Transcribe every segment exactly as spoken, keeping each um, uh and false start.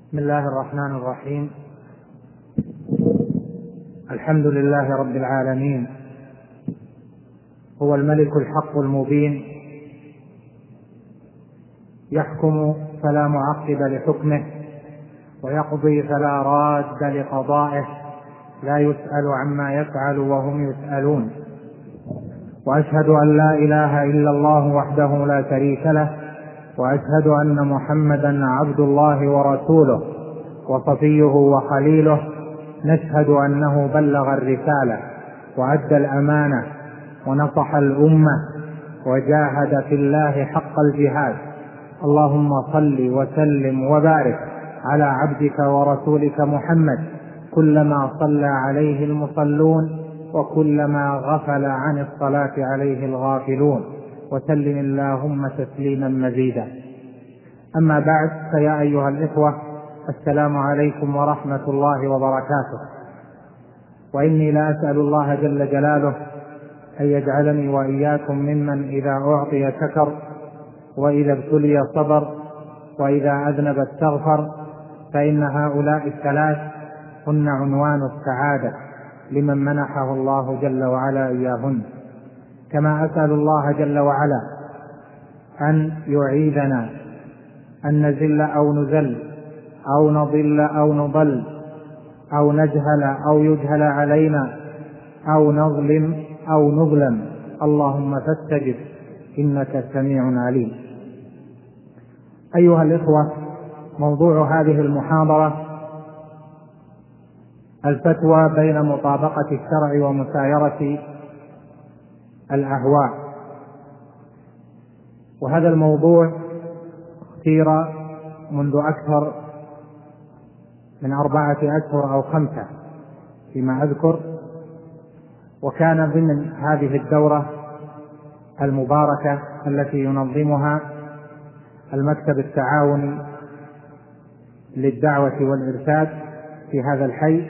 بسم الله الرحمن الرحيم. الحمد لله رب العالمين، هو الملك الحق المبين، يحكم فلا معقب لحكمه، ويقضي فلا راد لقضائه، لا يسأل عما يفعل وهم يسألون. وأشهد أن لا إله إلا الله وحده لا شريك له، وأشهد أن محمدا عبد الله ورسوله وصفيه وخليله. نشهد أنه بلغ الرسالة وأدى الأمانة ونصح الأمة وجاهد في الله حق الجهاد. اللهم صل وسلم وبارك على عبدك ورسولك محمد، كلما صلى عليه المصلون وكلما غفل عن الصلاة عليه الغافلون، وسلم اللهم تسليما مزيدا. أما بعد، فيا أيها الإخوة، السلام عليكم ورحمة الله وبركاته. وإني لا أسأل الله جل جلاله أن يجعلني وإياكم ممن إذا أعطي شكر، وإذا ابتلي صبر، وإذا أذنب استغفر، فإن هؤلاء الثلاث هن عنوان السعادة لمن منحه الله جل وعلا إياهن. كما أسأل الله جل وعلا أن يعيذنا أن نزل أو نزل أو نضل أو نضل أو نجهل أو يجهل علينا أو نظلم أو نظلم. اللهم فاستجب إنك سميع عليم. أيها الإخوة، موضوع هذه المحاضرة الفتوى بين مطابقة الشرع ومسايرة الأهواء. وهذا الموضوع اختير منذ أكثر من أربعة أشهر أو خمسة فيما أذكر، وكان ضمن هذه الدورة المباركة التي ينظمها المكتب التعاوني للدعوة والإرشاد في هذا الحي.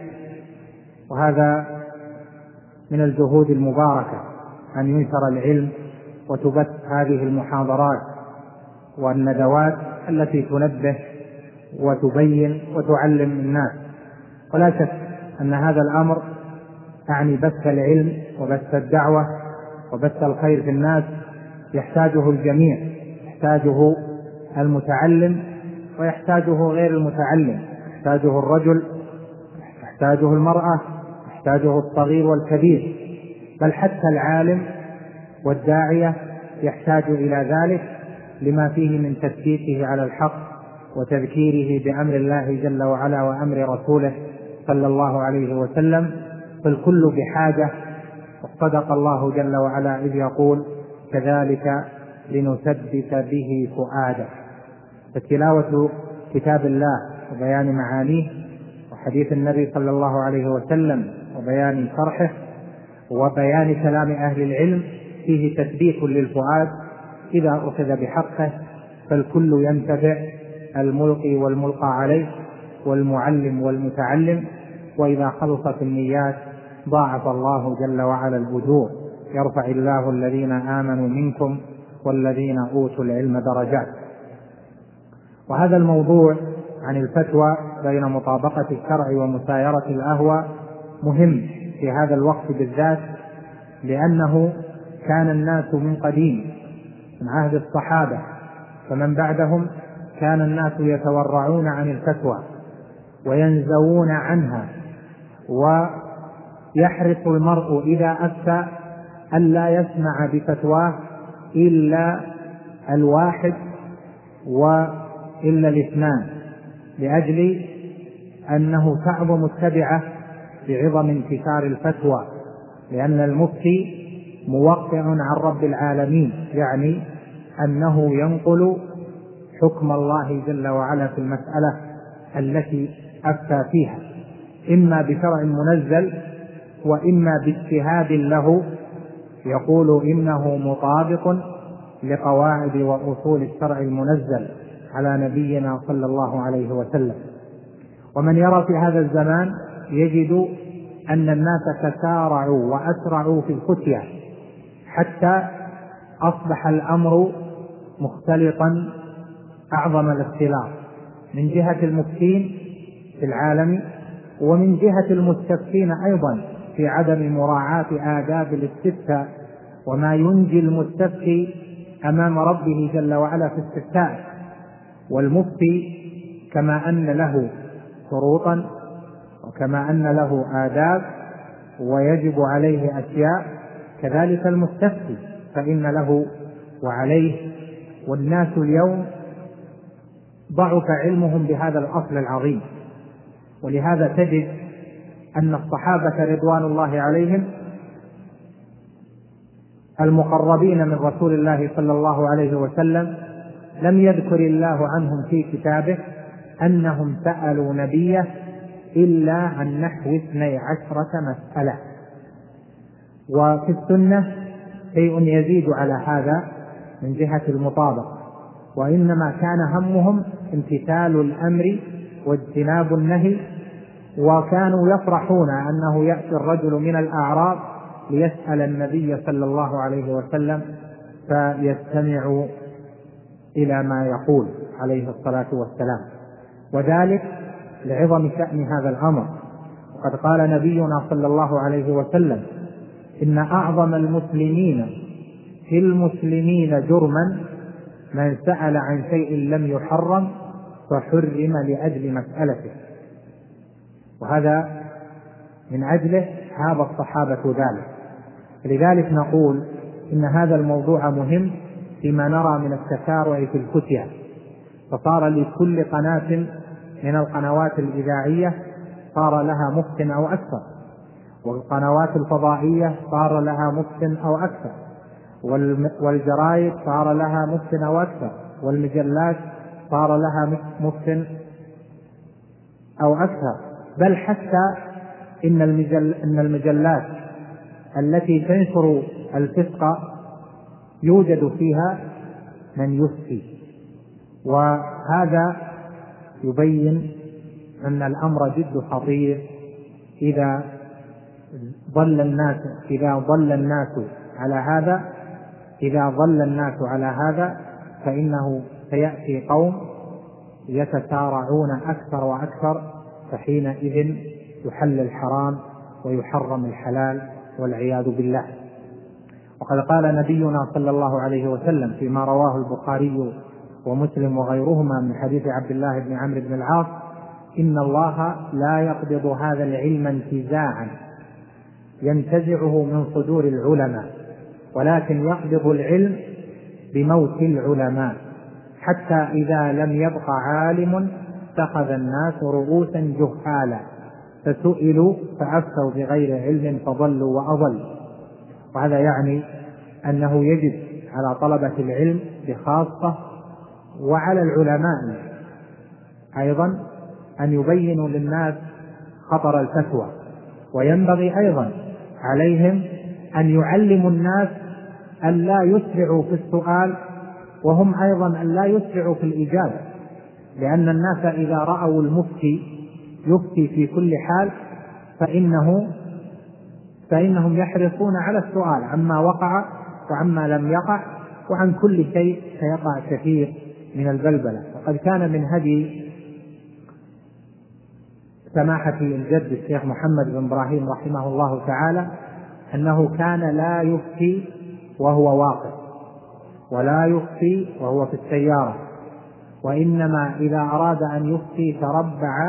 وهذا من الجهود المباركة أن ينشر العلم وتبث هذه المحاضرات والندوات التي تنبه وتبين وتعلم الناس. ولا شك أن هذا الأمر أعني بث العلم وبث الدعوة وبث الخير في الناس يحتاجه الجميع، يحتاجه المتعلم ويحتاجه غير المتعلم، يحتاجه الرجل، يحتاجه المرأة، يحتاجه الصغير والكبير، بل حتى العالم والداعية يحتاج إلى ذلك لما فيه من تثبيته على الحق وتذكيره بأمر الله جل وعلا وأمر رسوله صلى الله عليه وسلم. فالكل بحاجة، وصدق الله جل وعلا إذ يقول: كذلك لنثبت به فؤادك. فتلاوة كتاب الله وبيان معانيه وحديث النبي صلى الله عليه وسلم وبيان شرحه وبيان كلام أهل العلم فيه تثبيت للفؤاد إذا أخذ بحقه، فالكل ينتفع، الملقي والملقى عليه والمعلم والمتعلم. وإذا خلصت النيات ضاعف الله جل وعلا الأجور، يرفع الله الذين آمنوا منكم والذين أوتوا العلم درجات. وهذا الموضوع عن الفتوى بين مطابقة الشرع ومسايرة الأهوى مهم في هذا الوقت بالذات، لأنه كان الناس من قديم من عهد الصحابة فمن بعدهم كان الناس يتورعون عن الفتوى وينزوون عنها، ويحرص المرء إذا أفتى ألا يسمع بفتواه إلا الواحد وإلا الاثنان، لأجل أنه تعظم التبعة بعظم انتشار الفتوى، لأن المفتي موقع عن رب العالمين، يعني أنه ينقل حكم الله جل وعلا في المسألة التي أفتى فيها، إما بشرع منزل وإما باجتهاد له يقول إنه مطابق لقواعد وأصول الشرع المنزل على نبينا صلى الله عليه وسلم. ومن يرى في هذا الزمان يجد أن الناس تسارعوا وأسرعوا في الفتية، حتى أصبح الأمر مختلطا أعظم الاختلاط، من جهة المفتين في العالم، ومن جهة المستفتين أيضا في عدم مراعاة آداب الاستفتاء وما ينجي المستفتي أمام ربه جل وعلا في استفتاء. والمفتي كما أن له شروطا وكما أن له آداب ويجب عليه أشياء، كذلك المستفتي فإن له وعليه. والناس اليوم ضعف علمهم بهذا الأصل العظيم، ولهذا تجد أن الصحابة رضوان الله عليهم المقربين من رسول الله صلى الله عليه وسلم لم يذكر الله عنهم في كتابه أنهم سألوا نبيه إلا عن نحو اثني عشرة مسألة. وفي السنة شيء يزيد على هذا من جهة المطابقة، وإنما كان همهم امتثال الأمر واجتناب النهي. وكانوا يفرحون أنه يأتي الرجل من الأعراب ليسأل النبي صلى الله عليه وسلم فيستمع إلى ما يقول عليه الصلاة والسلام، وذلك لعظم شأن هذا الأمر. وقد قال نبينا صلى الله عليه وسلم: إن أعظم المسلمين في المسلمين جرما من سأل عن شيء لم يحرم فحرم لأجل مسألته. وهذا من أجله هاب الصحابة ذلك. لذلك نقول إن هذا الموضوع مهم فيما نرى من التسارع في الفتية، فصار لكل قناة من القنوات الإذاعية صار لها مفت أو أكثر، والقنوات الفضائية صار لها مفت أو أكثر، والجرائد صار لها مفت أو أكثر، والمجلات صار لها مفت أو أكثر. بل حتى إن, المجل إن المجلات التي تنشر الفسق يوجد فيها من يفتي، وهذا يبين أن الأمر جد خطير. إذا ضل الناس إذا ضل الناس على هذا إذا ضل الناس على هذا فإنه سيأتي قوم يتسارعون أكثر وأكثر، فحينئذ يحل الحرام ويحرم الحلال والعياذ بالله. وقد قال نبينا صلى الله عليه وسلم فيما رواه البخاري ومسلم وغيرهما من حديث عبد الله بن عمرو بن العاص: إن الله لا يقبض هذا العلم انتزاعا ينتزعه من صدور العلماء، ولكن يقبض العلم بموت العلماء، حتى إذا لم يبق عالم اتخذ الناس رؤوسا جهالا فسئلوا فأفتوا بغير علم فضلوا وأضلوا. وهذا يعني أنه يجب على طلبة العلم بخاصة وعلى العلماء أيضا أن يبينوا للناس خطر الفتوى، وينبغي أيضا عليهم أن يعلموا الناس أن لا يسرعوا في السؤال، وهم أيضا أن لا يسرعوا في الإجابة، لأن الناس إذا رأوا المفتي يفتي في كل حال فإنه فإنهم يحرصون على السؤال عما وقع وعما لم يقع، وعن كل شيء سيقع كثير من البلبلة. وقد كان من هدي سماحة الجد الشيخ محمد بن إبراهيم رحمه الله تعالى أنه كان لا يفتي وهو واقف، ولا يفتي وهو في السيارة، وإنما إذا أراد أن يفتي تربع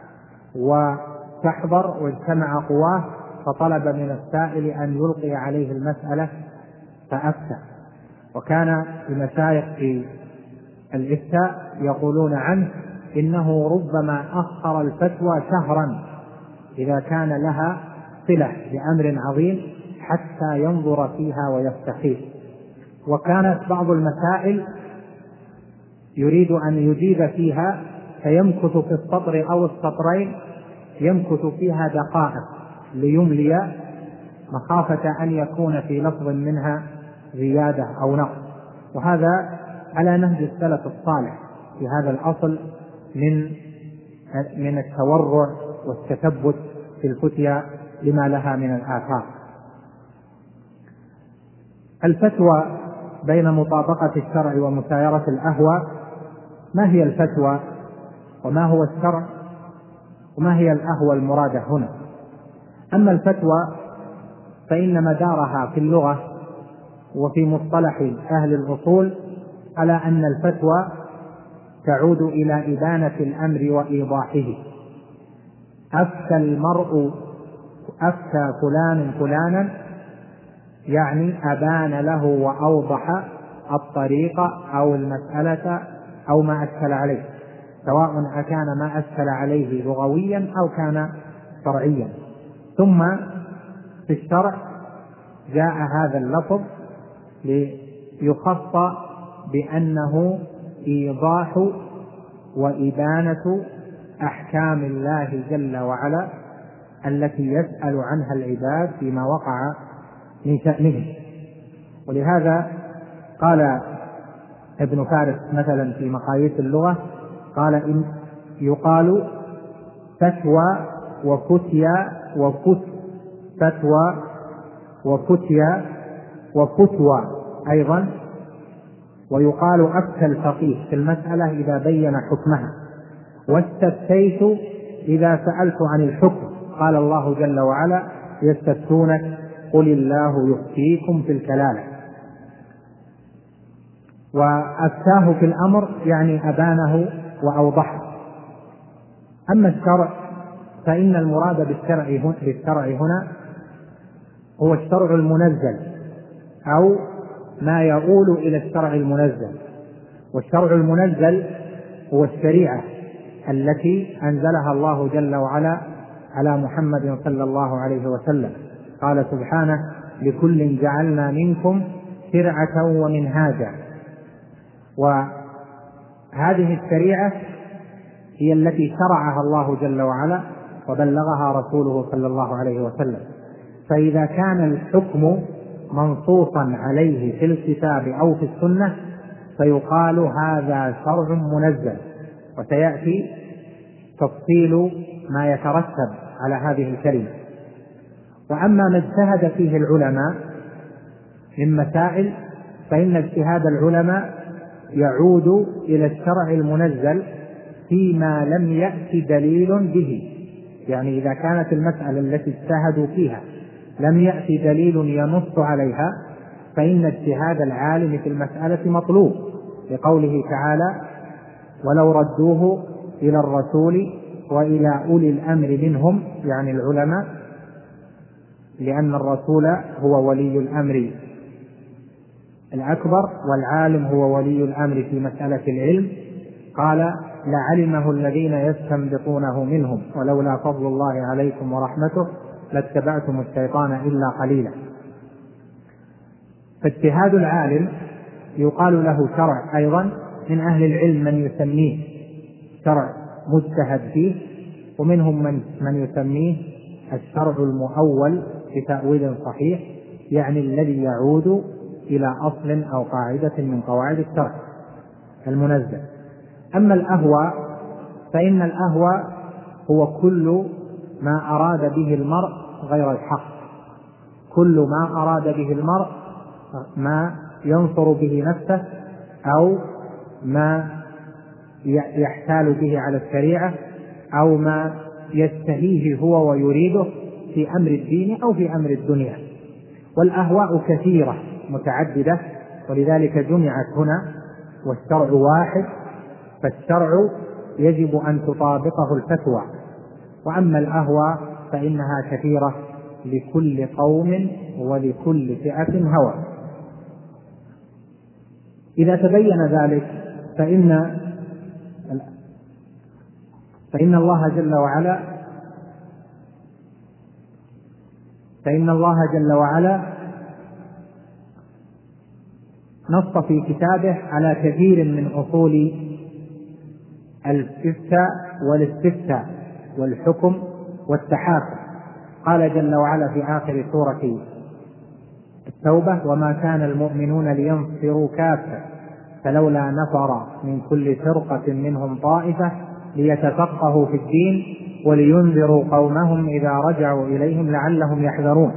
وتحضر واجتمع قواه، فطلب من السائل أن يلقي عليه المسألة فأفتى. وكان المشايخ في الإفتاء يقولون عنه إنه ربما أخر الفتوى شهرا إذا كان لها صلة بأمر عظيم حتى ينظر فيها ويستخير. وكانت بعض المسائل يريد أن يجيب فيها فيمكث في السطر أو السطرين يمكث فيها دقائق ليملي، مخافة أن يكون في لفظ منها زيادة أو نقص. وهذا على نهج السلف الصالح في هذا الأصل من من التورع والتثبت في الفتيا لما لها من الآثار. الفتوى بين مطابقة الشرع ومسايرة الأهوى. ما هي الفتوى؟ وما هو الشرع وما هي الأهوى المرادة هنا. أما الفتوى فإن مدارها في اللغة وفي مصطلح أهل الأصول على أن الفتوى تعود إلى إبانة الأمر وإيضاحه. أفتى المرء أفتى فلان فلانا يعني أبان له وأوضح الطريق أو المسألة أو ما أشكل عليه، سواء أكان ما أشكل عليه لغويا أو كان شرعيا. ثم في الشرع جاء هذا اللفظ ليخص بأنه إيضاح وإبانة أحكام الله جل وعلا التي يسأل عنها العباد فيما وقع من شأنهم. ولهذا قال ابن فارس مثلا في مقاييس اللغة، قال إن يقال فتوى وفتيا وفت فتوى وفتيا وفتوى أيضا، ويقال أفتى الفقيه في المسألة إذا بين حكمها، واستفتيت إذا سألت عن الحكم. قال الله جل وعلا يستفتونك قل الله يفتيكم في الكلالة. وأفتاه في الأمر يعني أبانه وأوضحه. أما الشرع فإن المراد بالشرع بالشرع هنا هو الشرع المنزل أو ما يؤول إلى الشرع المنزل. والشرع المنزل هو الشريعة التي أنزلها الله جل وعلا على محمد صلى الله عليه وسلم. قال سبحانه لكل جعلنا منكم شرعة ومنهاجا. وهذه الشريعة هي التي شرعها الله جل وعلا وبلغها رسوله صلى الله عليه وسلم. فإذا كان الحكم منصوصا عليه في الكتاب أو في السنة فيقال هذا شرع منزل، وسيأتي تفصيل ما يترتب على هذه الكلمة. وأما ما اجتهد فيه العلماء من مسائل فإن اجتهاد العلماء يعود إلى الشرع المنزل فيما لم يأتي دليل به. يعني إذا كانت المسألة التي اجتهدوا فيها لم يأتي دليل ينص عليها فإن اجتهاد العالم في المسألة مطلوب، لقوله تعالى ولو ردوه إلى الرسول وإلى أولي الأمر منهم، يعني العلماء، لأن الرسول هو ولي الأمر الأكبر والعالم هو ولي الأمر في مسألة العلم. قال لعلمه الذين يستنبطونه منهم ولولا فضل الله عليكم ورحمته لاتبعتم الشيطان إلا قليلا. فاجتهاد العالم يقال له شرع. أيضا من أهل العلم من يسميه شرع مجتهد فيه، ومنهم من, من يسميه الشرع المؤول بتأويل صحيح، يعني الذي يعود إلى أصل أو قاعدة من قواعد الشرع المنزل. أما الأهوى فإن الأهوى هو كل ما أراد به المرء غير الحق، كل ما أراد به المرء ما ينصر به نفسه أو ما يحتال به على الشريعة أو ما يستهيه هو ويريده في أمر الدين أو في أمر الدنيا. والأهواء كثيرة متعددة، ولذلك جمعت هنا والشرع واحد، فالشرع يجب أن تطابقه الفتوى. وأما الأهوى فإنها كثيرة لكل قوم ولكل فئة هوى. إذا تبين ذلك فإن فإن الله جل وعلا فإن الله جل وعلا نص في كتابه على كثير من أصول الاستفتاء والاستفتاء والحكم والتحاكم. قال جل وعلا في آخر سورة التوبة وما كان المؤمنون لينفروا كافة فلولا نفر من كل فرقة منهم طائفة ليتفقهوا في الدين ولينذروا قومهم إذا رجعوا إليهم لعلهم يحذرون.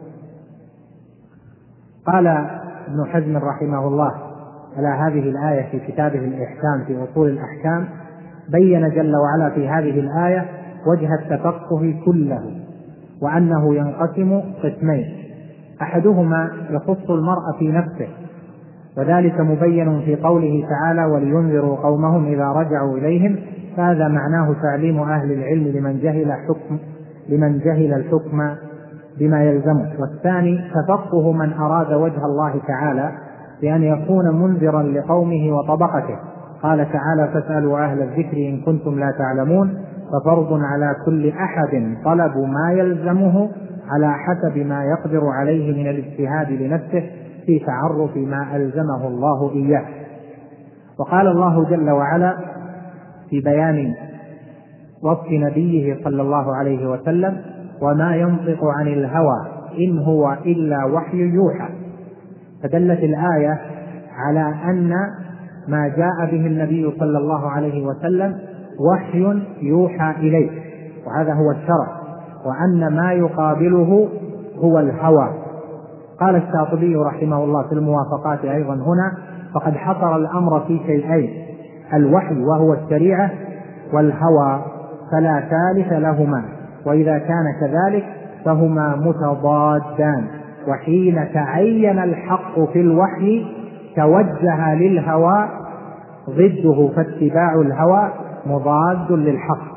قال ابن حزم رحمه الله على هذه الآية في كتابه الإحكام في أصول الأحكام بين جل وعلا في هذه الآية وجه التفقه كله، وأنه ينقسم قسمين: أحدهما يخص المرء في نفسه، وذلك مبين في قوله تعالى: ولينذروا قومهم إذا رجعوا إليهم، فهذا معناه تعليم أهل العلم لمن جهل حكم لمن جهل الحكم بما يلزمه. والثاني تفقه من أراد وجه الله تعالى بأن يكون منذرا لقومه وطبقته. قال تعالى: فاسألوا أهل الذكر إن كنتم لا تعلمون، ففرض على كل أحد طلب ما يلزمه على حسب ما يقدر عليه من الاجتهاد لنفسه في تعرف ما ألزمه الله إياه. وقال الله جل وعلا في بيان وصف نبيه صلى الله عليه وسلم: وما ينطق عن الهوى إن هو إلا وحي يوحى. فدلت الآية على أن ما جاء به النبي صلى الله عليه وسلم وحي يوحى إليه، وهذا هو الشرع، وأن ما يقابله هو الهوى. قال الشاطبي رحمه الله في الموافقات أيضا هنا: فقد حصر الأمر في شيئين: الوحي وهو الشريعة، والهوى فلا ثالث لهما، وإذا كان كذلك فهما متضادان، وحين تعين الحق في الوحي توجه للهوى ضده، فاتباع الهوى مضاد للحق.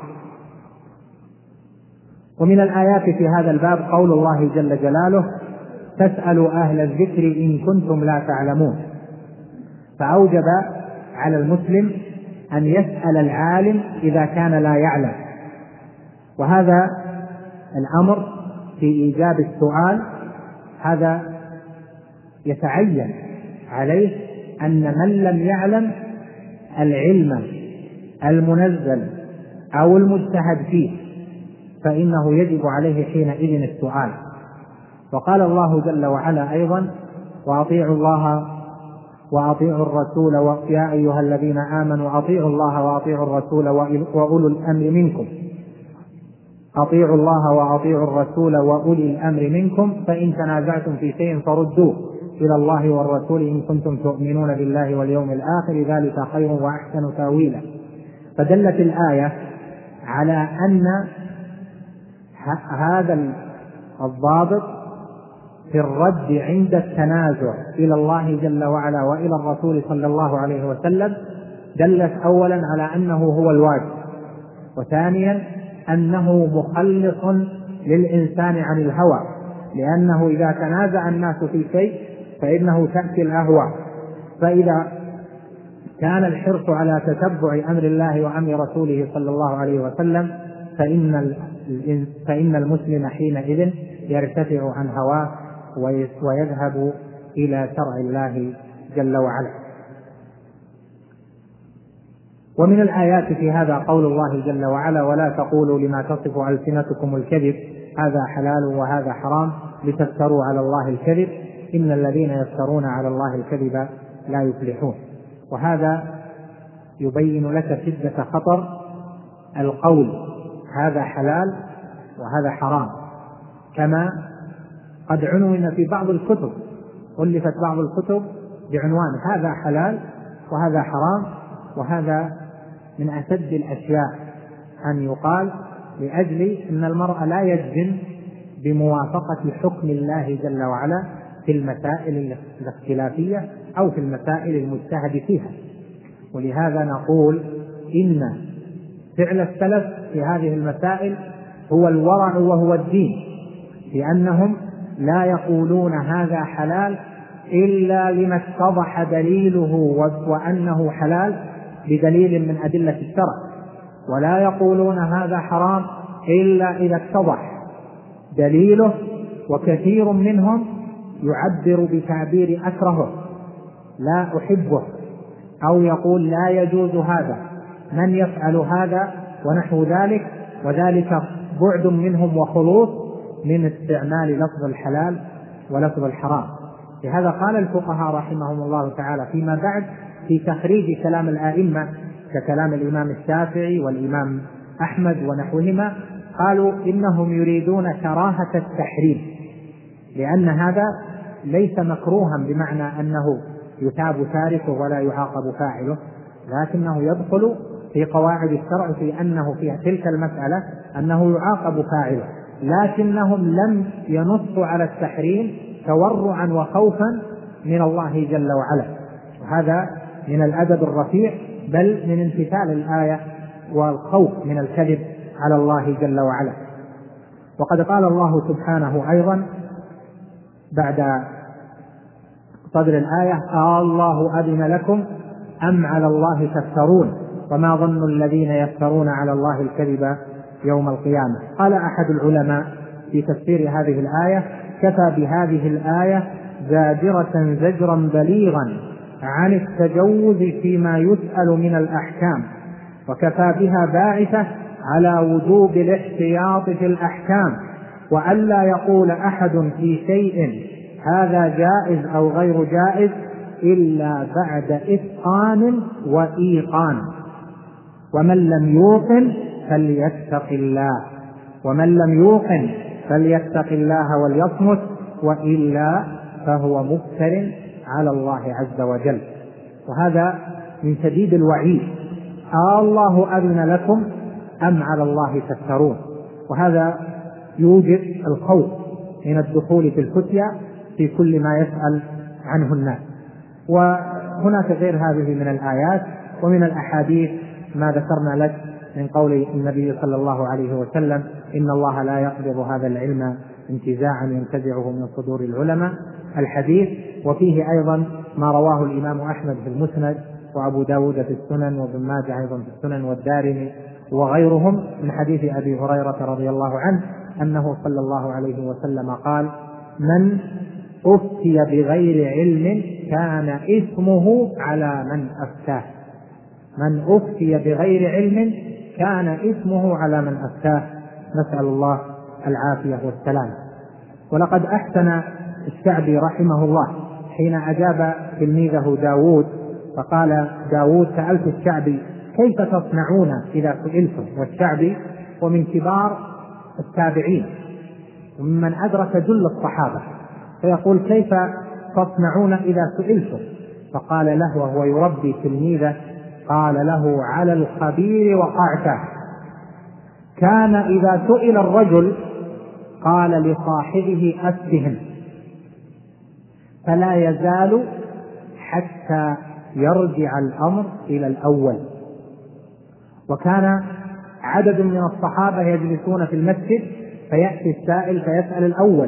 ومن الآيات في هذا الباب قول الله جل جلاله: فاسألوا أهل الذكر إن كنتم لا تعلمون. فأوجب على المسلم أن يسأل العالم إذا كان لا يعلم، وهذا الأمر في إيجاب السؤال هذا يتعين عليه أن من لم يعلم العلم المنزل أو المجتهد فيه فإنه يجب عليه حينئذ السؤال. وقال الله جل وعلا أيضا: وأطيعوا الله وأطيعوا الرسول يا أيها الذين آمنوا أطيعوا الله وأطيعوا الرسول وأولو الأمر منكم أطيعوا الله وأطيعوا الرسول وأولي الأمر منكم فإن تنازعتم في شيء فردوه إلى الله والرسول إن كنتم تؤمنون بالله واليوم الآخر ذلك خير وأحسن تأويلا. فدلت الآية على أن هذا الضابط في الرد عند التنازع إلى الله جل وعلا وإلى الرسول صلى الله عليه وسلم دلت أولا على أنه هو الواجب، وثانيا أنه مخلص للإنسان عن الهوى، لأنه إذا تنازع الناس في شيء فإنه تأتي الأهواء. فإذا كان الحرص على تتبع أمر الله وأمر رسوله صلى الله عليه وسلم فإن فإن المسلم حينئذ يرتفع عن هواه ويذهب إلى شرع الله جل وعلا. ومن الآيات في هذا قول الله جل وعلا: ولا تقولوا لما تصف ألسنتكم الكذب هذا حلال وهذا حرام لتفتروا على الله الكذب إن الذين يفترون على الله الكذب لا يفلحون. وهذا يبين لك شدة خطر القول هذا حلال وهذا حرام، كما قد عنون في بعض الكتب، ألفت بعض الكتب بعنوان هذا حلال وهذا حرام، وهذا من أشد الأشياء أن يقال لأجل أن المرء لا يجزم بموافقة حكم الله جل وعلا في المسائل الاختلافية أو في المسائل المجتهد فيها. ولهذا نقول إن فعل السلف في هذه المسائل هو الورع وهو الدين، لأنهم لا يقولون هذا حلال إلا لما اتضح دليله وأنه حلال بدليل من أدلة الشرع، ولا يقولون هذا حرام إلا إذا اتضح دليله، وكثير منهم يعبر بتعبير أكرهه لا أحبه، أو يقول لا يجوز هذا، من يفعل هذا ونحو ذلك، وذلك بعد منهم وخلوص من استعمال لفظ الحلال ولفظ الحرام. لهذا قال الفقهاء رحمهم الله تعالى فيما بعد في تخريج كلام الآئمة ككلام الإمام الشافعي والإمام أحمد ونحوهما، قالوا إنهم يريدون كراهة التحريم، لأن هذا ليس مكروها بمعنى أنه يثاب تاركه ولا يعاقب فاعله، لكنه يدخل في قواعد الشرع في أنه في تلك المسألة أنه يعاقب فاعله، لكنهم لم ينصوا على التحريم تورعا وخوفا من الله جل وعلا، وهذا من الأدب الرفيع بل من امتثال الآية والخوف من الكذب على الله جل وعلا. وقد قال الله سبحانه أيضا بعد صدر الآية: آه الله أذن لكم أم على الله تفترون وما ظن الذين يفترون على الله الكذب يوم القيامة. قال أحد العلماء في تفسير هذه الآية: كفى بهذه الآية زاجرة زجرا بليغا عن التجوز فيما يسأل من الأحكام، وكفى بها باعثة على وجوب الاحتياط في الأحكام، وألا يقول أحد في شيء هذا جائز أو غير جائز إلا بعد إتقان وإيقان، ومن لم يوقن فليتق الله ومن لم يوقن فليتق الله وليصمت وإلا فهو مفتر على الله عز وجل. وهذا من شديد الوعيد: آه الله أذن لكم أم على الله تفترون. وهذا يوجب الخوف من الدخول في الفتيا في كل ما يسأل عنه الناس. وهناك غير هذه من الآيات ومن الأحاديث ما ذكرنا لك من قول النبي صلى الله عليه وسلم: إن الله لا يقبض هذا العلم انتزاعا ينتزعه من صدور العلماء، الحديث. وفيه أيضا ما رواه الإمام أحمد في المسند وأبو داود في السنن وابن ماجه أيضا في السنن والدارمي وغيرهم من حديث أبي هريرة رضي الله عنه أنه صلى الله عليه وسلم قال: من أفتي بغير علم كان إثمه على من أفتاه. من أفتي بغير علم كان إثمه على من أفتاه، نسأل الله العافية والسلام. ولقد أحسن الشعبي رحمه الله حين أجاب تلميذه داود، فقال داود: سألت الشعبي كيف تصنعون إذا سئلتم؟ والشعبي ومن كبار التابعين ومن أدرك جل الصحابة، فيقول: كيف تصنعون إذا سئلتم؟ فقال له وهو يربي تلميذه، قال له: على الخبير وقعته. كان إذا سئل الرجل قال لصاحبه: أفتهم، فلا يزال حتى يرجع الأمر إلى الأول. وكان عدد من الصحابة يجلسون في المسجد فيأتي السائل فيسأل الأول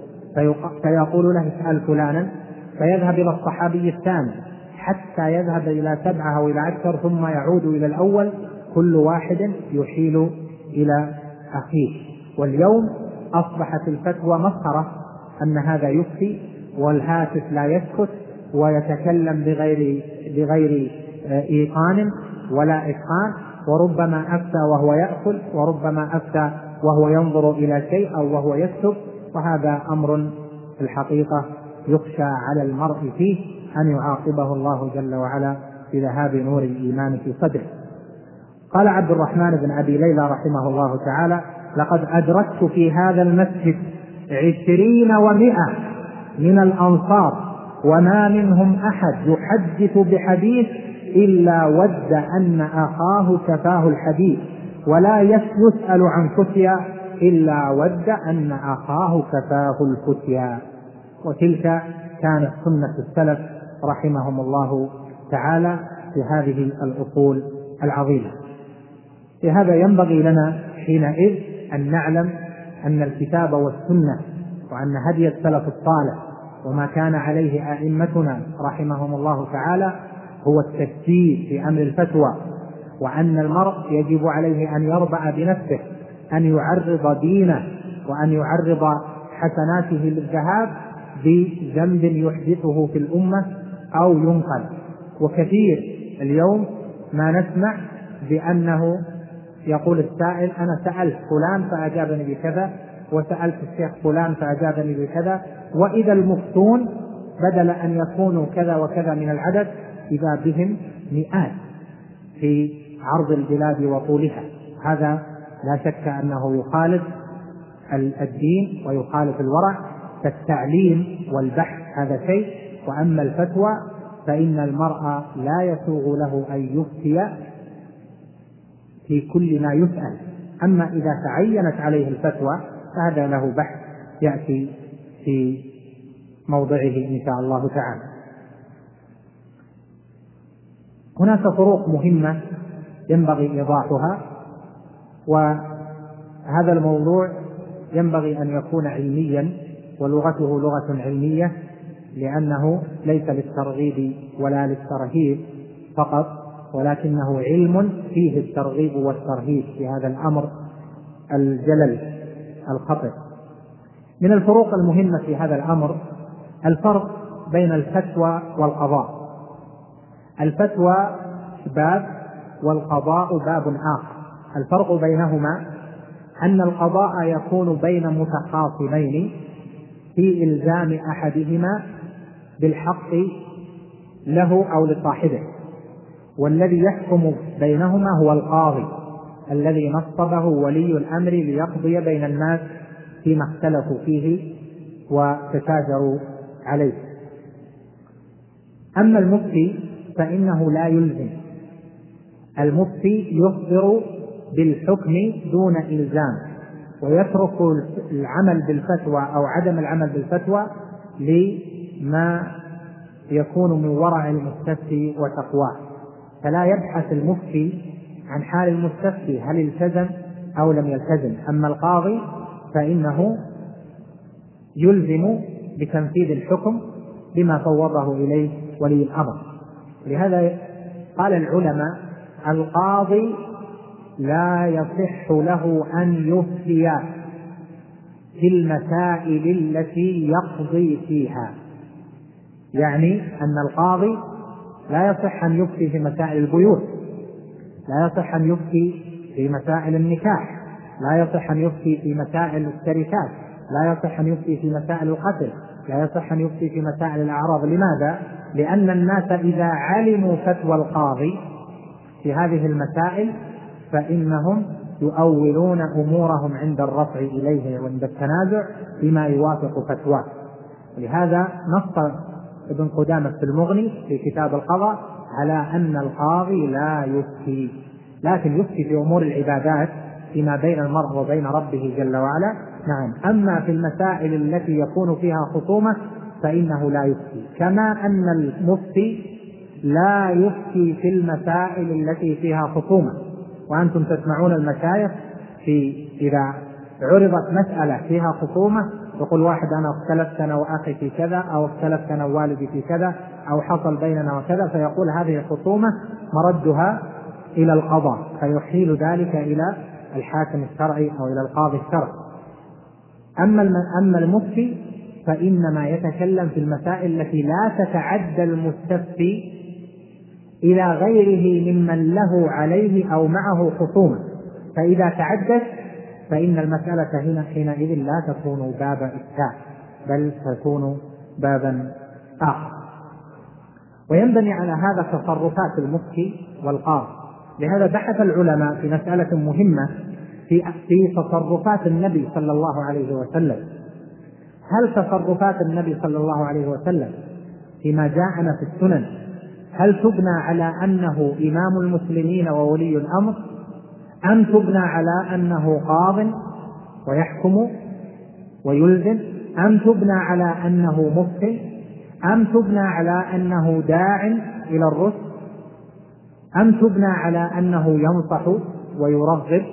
فيقول له: اسأل فلانا، فيذهب إلى الصحابي الثاني حتى يذهب إلى سبعة أو إلى أكثر ثم يعود إلى الأول، كل واحد يحيل إلى أخيه. واليوم أصبحت الفتوى مسخرة أن هذا يفتي والهاتف لا يسكت ويتكلم بغير بغير إيقان ولا إتقان، وربما أفتى وهو يأكل وربما أفتى وهو ينظر إلى شيء أو وهو يكتب، وهذا أمر في الحقيقة يخشى على المرء فيه أن يعاقبه الله جل وعلا بذهاب نور الإيمان في صدره. قال عبد الرحمن بن أبي ليلى رحمه الله تعالى: لقد أدركت في هذا المسجد عشرين ومئة من الأنصار وما منهم أحد يحدث بحديث إلا ود أن أخاه كفاه الحديث، ولا يسأل عن فتيا إلا ود أن أخاه كفاه الفتيا. وتلك كانت سنة السلف رحمهم الله تعالى في هذه الأصول العظيمة. لهذا ينبغي لنا حينئذ أن نعلم أن الكتاب والسنة وأن هدي السلف الصالح وما كان عليه أئمتنا رحمهم الله تعالى هو التسديد في أمر الفتوى، وأن المرء يجب عليه أن يربع بنفسه، أن يعرض دينه وأن يعرض حسناته للذهاب بذنب يحدثه في الأمة أو ينقل. وكثير اليوم ما نسمع بأنه يقول السائل: أنا سألت فلان فأجابني بكذا، وسألت الشيخ فلان فأجابني بكذا، وإذا المفتون بدل أن يكونوا كذا وكذا من العدد إذا بهم مئات في عرض البلاد وطولها. هذا لا شك أنه يخالف الدين ويخالف الورع. فالتعليم والبحث هذا شيء، وأما الفتوى فإن المرء لا يسوغ له أن يفتي في كل ما يسأل. أما إذا تعينت عليه الفتوى فهذا له بحث يأتي في موضعه إن شاء الله تعالى. هناك فروق مهمة ينبغي إيضاحها، وهذا الموضوع ينبغي أن يكون علميا ولغته لغة علمية، لأنه ليس للترغيب ولا للترهيب فقط، ولكنه علم فيه الترغيب والترهيب في هذا الأمر الجلل الخطر. من الفروق المهمة في هذا الأمر الفرق بين الفتوى والقضاء. الفتوى باب والقضاء باب آخر. الفرق بينهما أن القضاء يكون بين متخاصمين في إلزام أحدهما بالحق له أو لصاحبه، والذي يحكم بينهما هو القاضي الذي نصبه ولي الأمر ليقضي بين الناس فيما اختلفوا فيه وتشاجروا عليه. أما المفتي فإنه لا يلزم، المفتي يصدر بالحكم دون إلزام، ويترك العمل بالفتوى أو عدم العمل بالفتوى لما يكون من ورع المستفتي وتقواه، فلا يبحث المفتي عن حال المستفتي هل التزم أو لم يلتزم. أما القاضي فإنه يلزم بتنفيذ الحكم بما فوضه إليه ولي الأمر. لهذا قال العلماء القاضي لا يصح له أن يفتي في المسائل التي يقضي فيها، يعني أن القاضي لا يصح أن يفتي في مسائل البيوت، لا يصح أن يفتي في مسائل النكاح، لا يصح أن يفتي في مسائل الشركات، لا يصح أن يفتي في مسائل القتل، لا يصح أن يفتي في مسائل الأعراض. لماذا؟ لأن الناس إذا علموا فتوى القاضي في هذه المسائل فإنهم يؤولون أمورهم عند الرفع إليه وعند التنازع بما يوافق فتواه. لهذا نص ابن قدامة في المغني في كتاب القضاء على أن القاضي لا يفتي، لكن يفتي في أمور العبادات فيما بين المرء وبين ربه جل وعلا. نعم. أما في المسائل التي يكون فيها خصومة فإنه لا يفتي، كما أن المفتي لا يفتي في المسائل التي فيها خصومة. وأنتم تسمعون المشايخ في إذا عرضت مسألة فيها خصومة يقول واحد أنا اختلفت أنا وأخي في كذا، أو اختلفت أنا ووالدي في كذا، أو حصل بيننا وكذا، فيقول هذه الخصومة مردها إلى القضاء، فيحيل ذلك إلى الحاكم الشرعي أو إلى القاضي الشرعي. أما أما المفتي فإنما يتكلم في المسائل التي لا تتعدى المستفتي إلى غيره ممن له عليه أو معه خصومة، فإذا تعدت فإن المسألة هنا حينئذ لا تكون باب إفتاء بل تكون بابا آخر. وينبني على هذا تصرفات المفتي والقاضي. لهذا بحث العلماء في مسألة مهمة في في تصرفات النبي صلى الله عليه وسلم. هل تصرفات النبي صلى الله عليه وسلم فيما جاءنا في السنن هل تبنى على أنه إمام المسلمين وولي الأمر، أم تبنى على أنه قاض ويحكم ويلزم، أم تبنى على أنه مفتي، أم تبنى على أنه داع إلى الرشد، أم تبنى على أنه ينصح ويرغب؟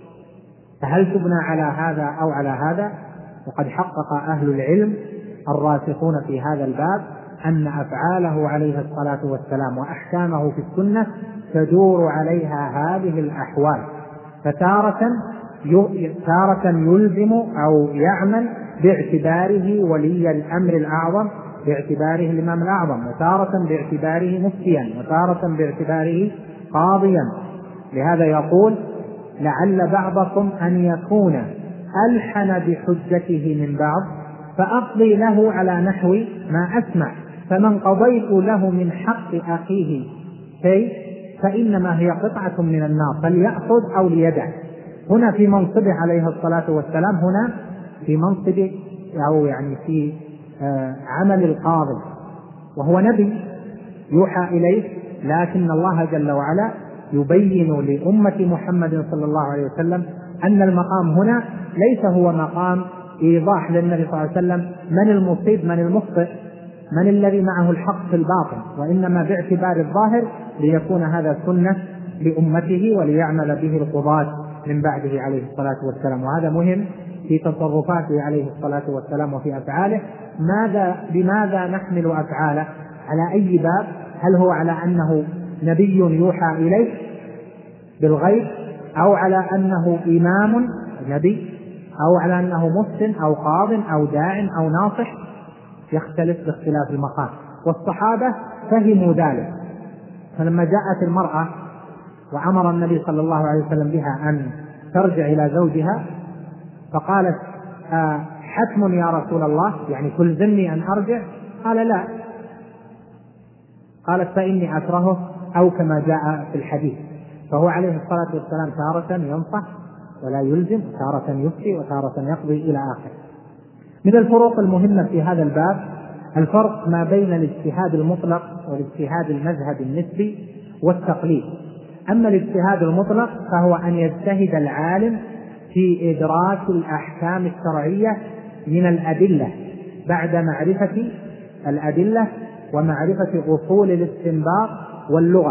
فهل تبنى على هذا أو على هذا؟ وقد حقق أهل العلم الراسخون في هذا الباب أن أفعاله عليه الصلاة والسلام وأحكامه في السنة تدور عليها هذه الأحوال، فتارة تارة يلزم أو يعمل باعتباره ولي الأمر الأعظم باعتباره الإمام الأعظم، وتارة باعتباره مفتيا، وتارة باعتباره قاضيا. لهذا يقول لعل بعضكم أن يكون ألحن بحجته من بعض فأقضي له على نحو ما أسمع، فمن قضيت له من حق أخيه شيء فإنما هي قطعة من النار فليأخذ أو ليدع. هنا في منصبه عليه الصلاة والسلام، هنا في منصبه أو يعني في آه عمل القاضي، وهو نبي يوحى إليه، لكن الله جل وعلا يبين لأمة محمد صلى الله عليه وسلم أن المقام هنا ليس هو مقام إيضاح للنبي صلى الله عليه وسلم من المصيب من المخطئ من الذي معه الحق في الباطن، وإنما باعتبار الظاهر ليكون هذا سنة لأمته وليعمل به القضاة من بعده عليه الصلاة والسلام. وهذا مهم في تصرفاته عليه الصلاة والسلام وفي أفعاله. ماذا بماذا نحمل أفعاله؟ على أي باب؟ هل هو على أنه نبي يوحى إليه بالغيب، أو على أنه إمام نبي، أو على أنه مفتن أو قاض أو داع أو ناصح؟ يختلف باختلاف المقام. والصحابة فهموا ذلك، فلما جاءت المرأة وأمر النبي صلى الله عليه وسلم بها أن ترجع إلى زوجها فقالت آه حتم يا رسول الله، يعني تلزمني أن أرجع؟ قال لا، قالت فإني أكرهه، أو كما جاء في الحديث. فهو عليه الصلاة والسلام تارة ينصح ولا يلزم، تارة يفتي وتارة يقضي إلى آخر. من الفروق المهمة في هذا الباب الفرق ما بين الاجتهاد المطلق والاجتهاد المذهبي النسبي والتقليد. أما الاجتهاد المطلق فهو أن يجتهد العالم في إدراك الأحكام الشرعية من الأدلة بعد معرفة الأدلة ومعرفة أصول الاستنباط واللغة،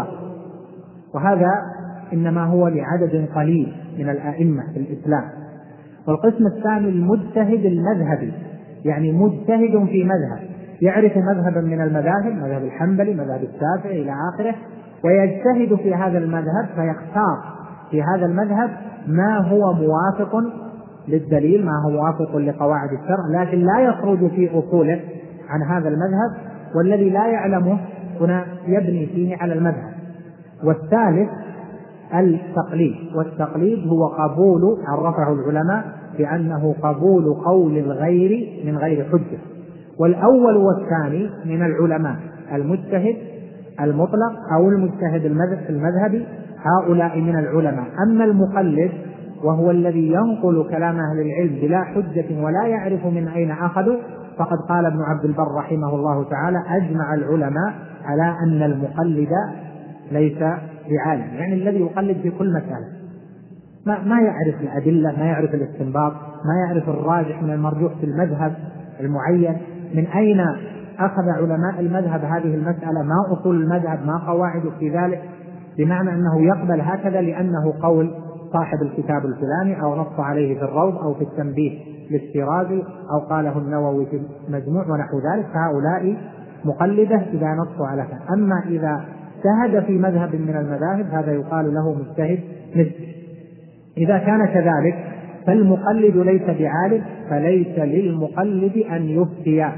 وهذا إنما هو لعدد قليل من الأئمة في الإسلام. والقسم الثاني المجتهد المذهبي، يعني مجتهد في مذهب، يعرف مذهبا من المذاهب، مذهب الحنبلي، مذهب الشافعي إلى آخره، ويجتهد في هذا المذهب فيختار في هذا المذهب ما هو موافق للدليل، ما هو موافق لقواعد الشرع، لكن لا يخرج في أصوله عن هذا المذهب، والذي لا يعلمه هنا يبني فيه على المذهب. والثالث التقليد، والتقليد هو قبول، عرفه العلماء بأنه قبول قول الغير من غير حجة. والأول والثاني من العلماء المجتهد المطلق أو المجتهد المذهبي، هؤلاء من العلماء. أما المقلد وهو الذي ينقل كلام أهل العلم بلا حجة ولا يعرف من أين أخذوا، فقد قال ابن عبد البر رحمه الله تعالى أجمع العلماء على أن المقلد ليس بعالم، يعني الذي يقلد في كل مسألة ما, ما يعرف الأدلة، ما يعرف الاستنباط، ما يعرف الراجح من المرجوح في المذهب المعين. من أين أخذ علماء المذهب هذه المسألة؟ ما أصول المذهب؟ ما قواعد في ذلك؟ بمعنى أنه يقبل هكذا لأنه قول صاحب الكتاب الفلاني، أو نص عليه في الروض أو في التنبيه للشيرازي، أو قاله النووي في المجموع ونحو ذلك، فهؤلاء مقلدة إذا نصوا على هذا. أما إذا اجتهد في مذهب من المذاهب هذا يقال له مجتهد نسبي. إذا كان كذلك فالمقلد ليس بعالم، فليس للمقلد أن يفتي.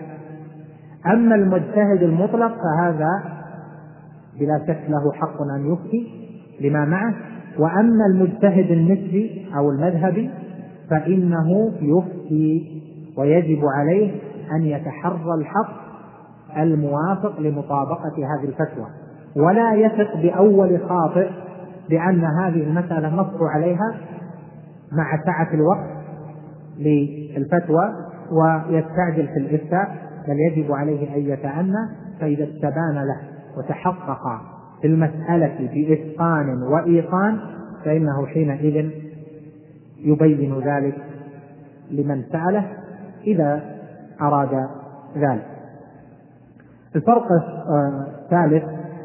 أما المجتهد المطلق فهذا بلا شك له حق أن يفتي لما معه. وأما المجتهد النسبي أو المذهبي فإنه يفتي، ويجب عليه أن يتحرى الحق الموافق لمطابقة هذه الفتوى، ولا يثق بأول خاطئ بأن هذه المسألة نص عليها مع سعة الوقت للفتوى ويستعجل في الإفتاء، بل يجب عليه أن يتأنى، فإذا استبان له وتحقق في المسألة بإتقان وإيقان فإنه حينئذ يبين ذلك لمن سأله إذا أراد ذلك. الفرق الثالث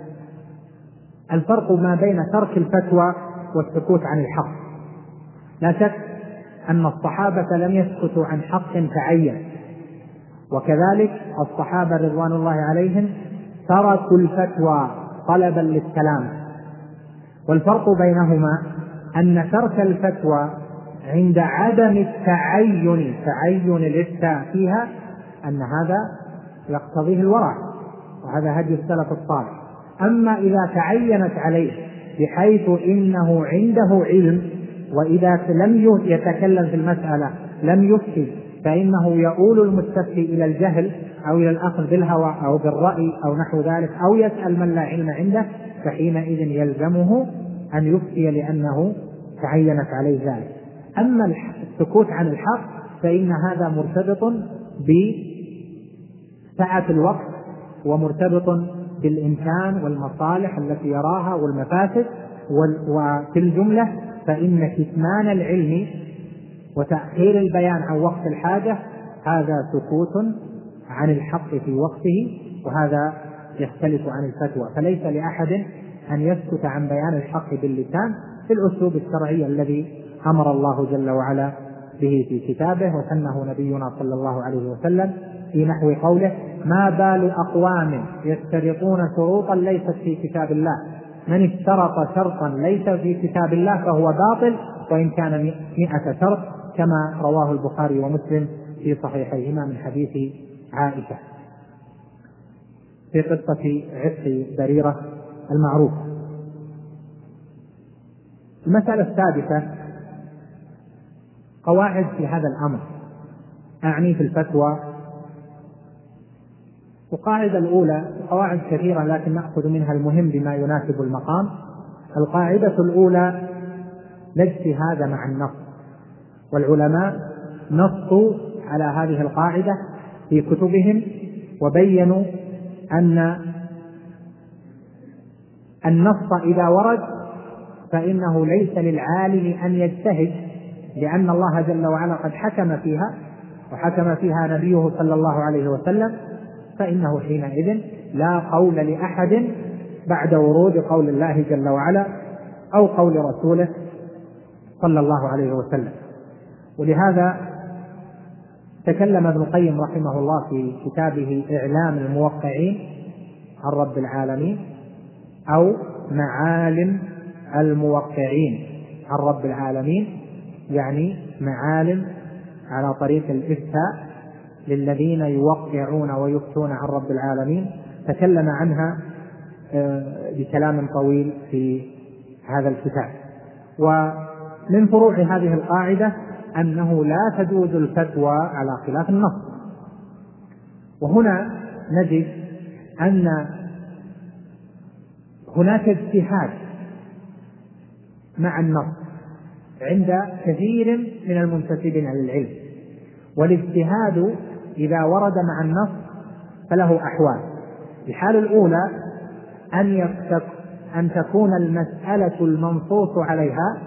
الفرق ما بين ترك الفتوى والسكوت عن الحق. لا شك أن الصحابة لم يسكتوا عن حق تعين، وكذلك الصحابة رضوان الله عليهم تركوا الفتوى طلبا للسلام. والفرق بينهما أن ترك الفتوى عند عدم التعين، تعين الإفتاء فيها، أن هذا يقتضيه الورع، وهذا هدي السلف الصالح. أما إذا تعينت عليه بحيث إنه عنده علم، وإذا لم يتكلم في المسألة لم يفتي، فإنه يؤول المستفتي إلى الجهل أو إلى الأخذ بالهوى أو بالرأي أو نحو ذلك، أو يسأل من لا علم عنده، فحينئذ يلزمه أن يفتي لأنه تعينت عليه ذلك. أما السكوت عن الحق فإن هذا مرتبط بسعة الوقت، ومرتبط بالإمكان والمصالح التي يراها والمفاسد، وفي الجملة فإن كتمان العلم وتأخير البيان عن وقت الحاجة هذا سكوت عن الحق في وقته، وهذا يختلف عن الفتوى. فليس لأحد أن يسكت عن بيان الحق باللسان في الأسلوب الشرعي الذي أمر الله جل وعلا به في كتابه وسنه نبينا صلى الله عليه وسلم في نحو قوله: ما بال أقوام يشترطون شروطا ليست في كتاب الله، من اشترط شرطا ليس في كتاب الله فهو باطل وإن كان مئة شرط، كما رواه البخاري ومسلم في صحيحيهما من حديث عائشة في قصة عتق بريرة المعروف. المسألة السادسة قواعد في هذا الأمر، أعني في الفتوى. القاعدة الأولى، قواعد كثيرة لكن نأخذ منها المهم بما يناسب المقام. القاعدة الأولى: لا اجتهاد مع النص، والعلماء نصوا على هذه القاعدة في كتبهم وبينوا أن النص إذا ورد فإنه ليس للعالم أن يجتهد، لأن الله جل وعلا قد حكم فيها وحكم فيها نبيه صلى الله عليه وسلم، فإنه حينئذ لا قول لأحد بعد ورود قول الله جل وعلا أو قول رسوله صلى الله عليه وسلم. ولهذا تكلم ابن القيم رحمه الله في كتابه إعلام الموقعين عن رب العالمين أو معالم الموقعين عن رب العالمين، يعني معالم على طريق الإفتاء للذين يوقعون ويفتون عن رب العالمين، تكلم عنها بكلام طويل في هذا الكتاب. ومن فروع هذه القاعدة أنه لا تجوز الفتوى على خلاف النص. وهنا نجد أن هناك اجتهاد مع النص عند كثير من المنتسبين للعلم، والاجتهاد إذا ورد مع النص فله أحوال. الحالة الأولى أن أن تكون المسألة المنصوص عليها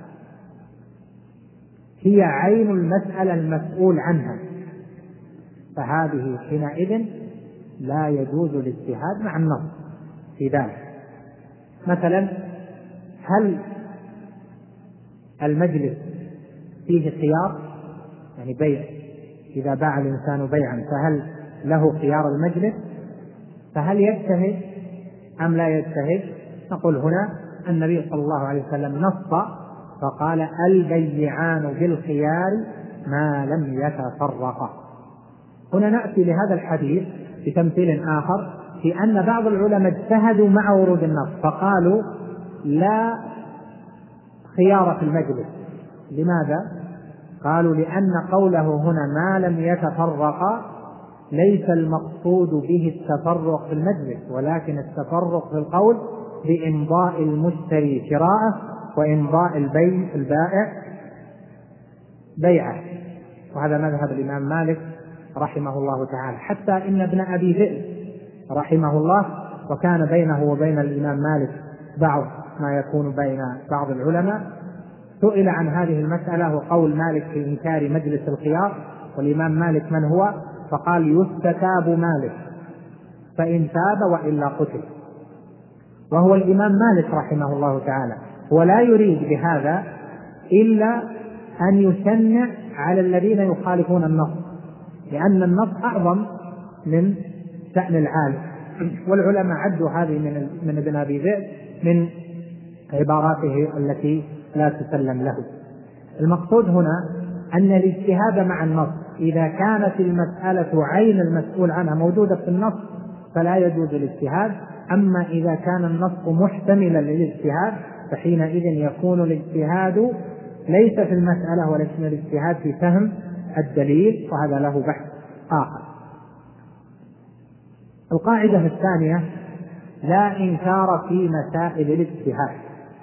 هي عين المسألة المسؤول عنها، فهذه حينئذ لا يجوز الاجتهاد مع النص في ذلك. مثلا: هل المجلس فيه خيار؟ يعني بيع، إذا باع الإنسان بيعا فهل له خيار المجلس؟ فهل يجتهد أم لا يجتهد؟ نقول هنا النبي صلى الله عليه وسلم نص فقال: البيعان بالخيار ما لم يتفرقا. هنا نأتي لهذا الحديث بتمثيل آخر في أن بعض العلماء اجتهدوا مع ورود النص فقالوا لا خيار في المجلس. لماذا؟ قالوا لأن قوله هنا ما لم يتفرقا ليس المقصود به التفرق في المجلس، ولكن التفرق في القول بإمضاء المشتري شراءه وإمضاء البيع البائع بيعه. وهذا مذهب الإمام مالك رحمه الله تعالى، حتى إن ابن أبي ذئب رحمه الله وكان بينه وبين الإمام مالك بعض ما يكون بين بعض العلماء سئل عن هذه المسألة وقول مالك في إنكار مجلس الخيار، والإمام مالك من هو؟ فقال: يستتاب مالك فإن تاب وإلا قتل. وهو الإمام مالك رحمه الله تعالى، ولا يريد بهذا إلا أن يشنع على الذين يخالفون النص، لأن النص أعظم من شأن العالم. والعلماء عدوا هذه من من ابن أبي ذئب من عباراته التي لا تسلم له. المقصود هنا أن الاجتهاد مع النص إذا كانت المسألة عين المسؤول عنها موجودة في النص فلا يجوز الاجتهاد. أما إذا كان النص محتملا للاجتهاد فحينئذ يكون الاجتهاد ليس في المسألة ولكن الاجتهاد في فهم الدليل، وهذا له بحث آخر. القاعدة الثانية: لا إنكار في مسائل الاجتهاد.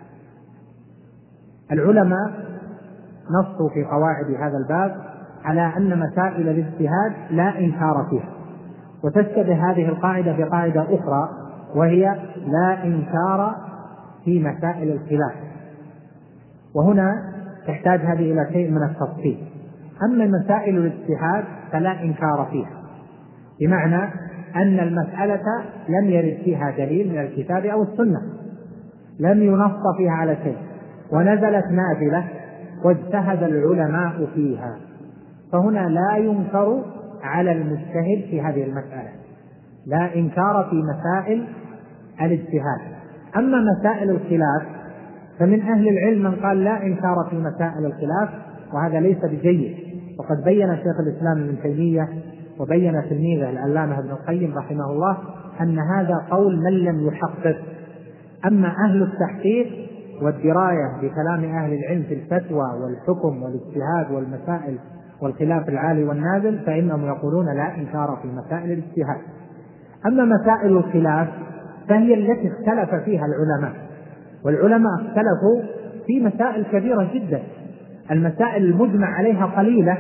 العلماء نصوا في قواعد هذا الباب على أن مسائل الاجتهاد لا إنكار فيها، وتشتبه هذه القاعدة بقاعدة أخرى وهي لا إنكار في مسائل الخلاف، وهنا تحتاج هذه إلى شيء من التفصيل. أما مسائل الاجتهاد فلا إنكار فيها، بمعنى أن المسألة لم يرد فيها دليل من الكتاب أو السنة، لم ينص فيها على شيء، ونزلت نازلة واجتهد العلماء فيها، فهنا لا ينكر على المجتهد في هذه المسألة، لا إنكار في مسائل الاجتهاد. أما مسائل الخلاف فمن أهل العلم من قال لا إنكار في مسائل الخلاف، وهذا ليس بجيد، وقد بين شيخ الإسلام ابن تيمية وبين تلميذه العلامة ابن القيم رحمه الله أن هذا قول من لم يحقق. أما أهل التحقيق والدراية بكلام أهل العلم في الفتوى والحكم والاجتهاد والمسائل والخلاف العالي والنازل فإنهم يقولون لا إنكار في مسائل الاجتهاد. أما مسائل الخلاف فهي التي اختلف فيها العلماء، والعلماء اختلفوا في مسائل كبيرة جدا، المسائل المجمع عليها قليلة،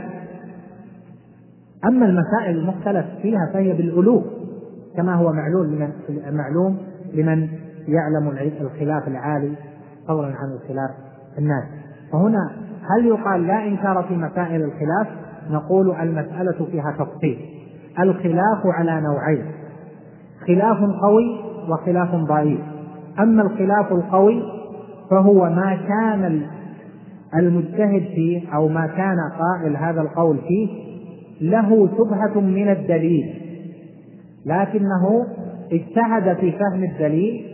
أما المسائل المختلف فيها فهي بالألوف كما هو معلوم لمن, معلوم لمن يعلم الخلاف العالي فضلا عن الخلاف الناس. فهنا هل يقال لا إنكار في مسائل الخلاف؟ نقول المسألة فيها تفصيل. الخلاف على نوعين، خلاف قوي وخلاف ضعيف. أما الخلاف القوي فهو ما كان المجتهد فيه أو ما كان قائل هذا القول فيه له شبهة من الدليل، لكنه اجتهد في فهم الدليل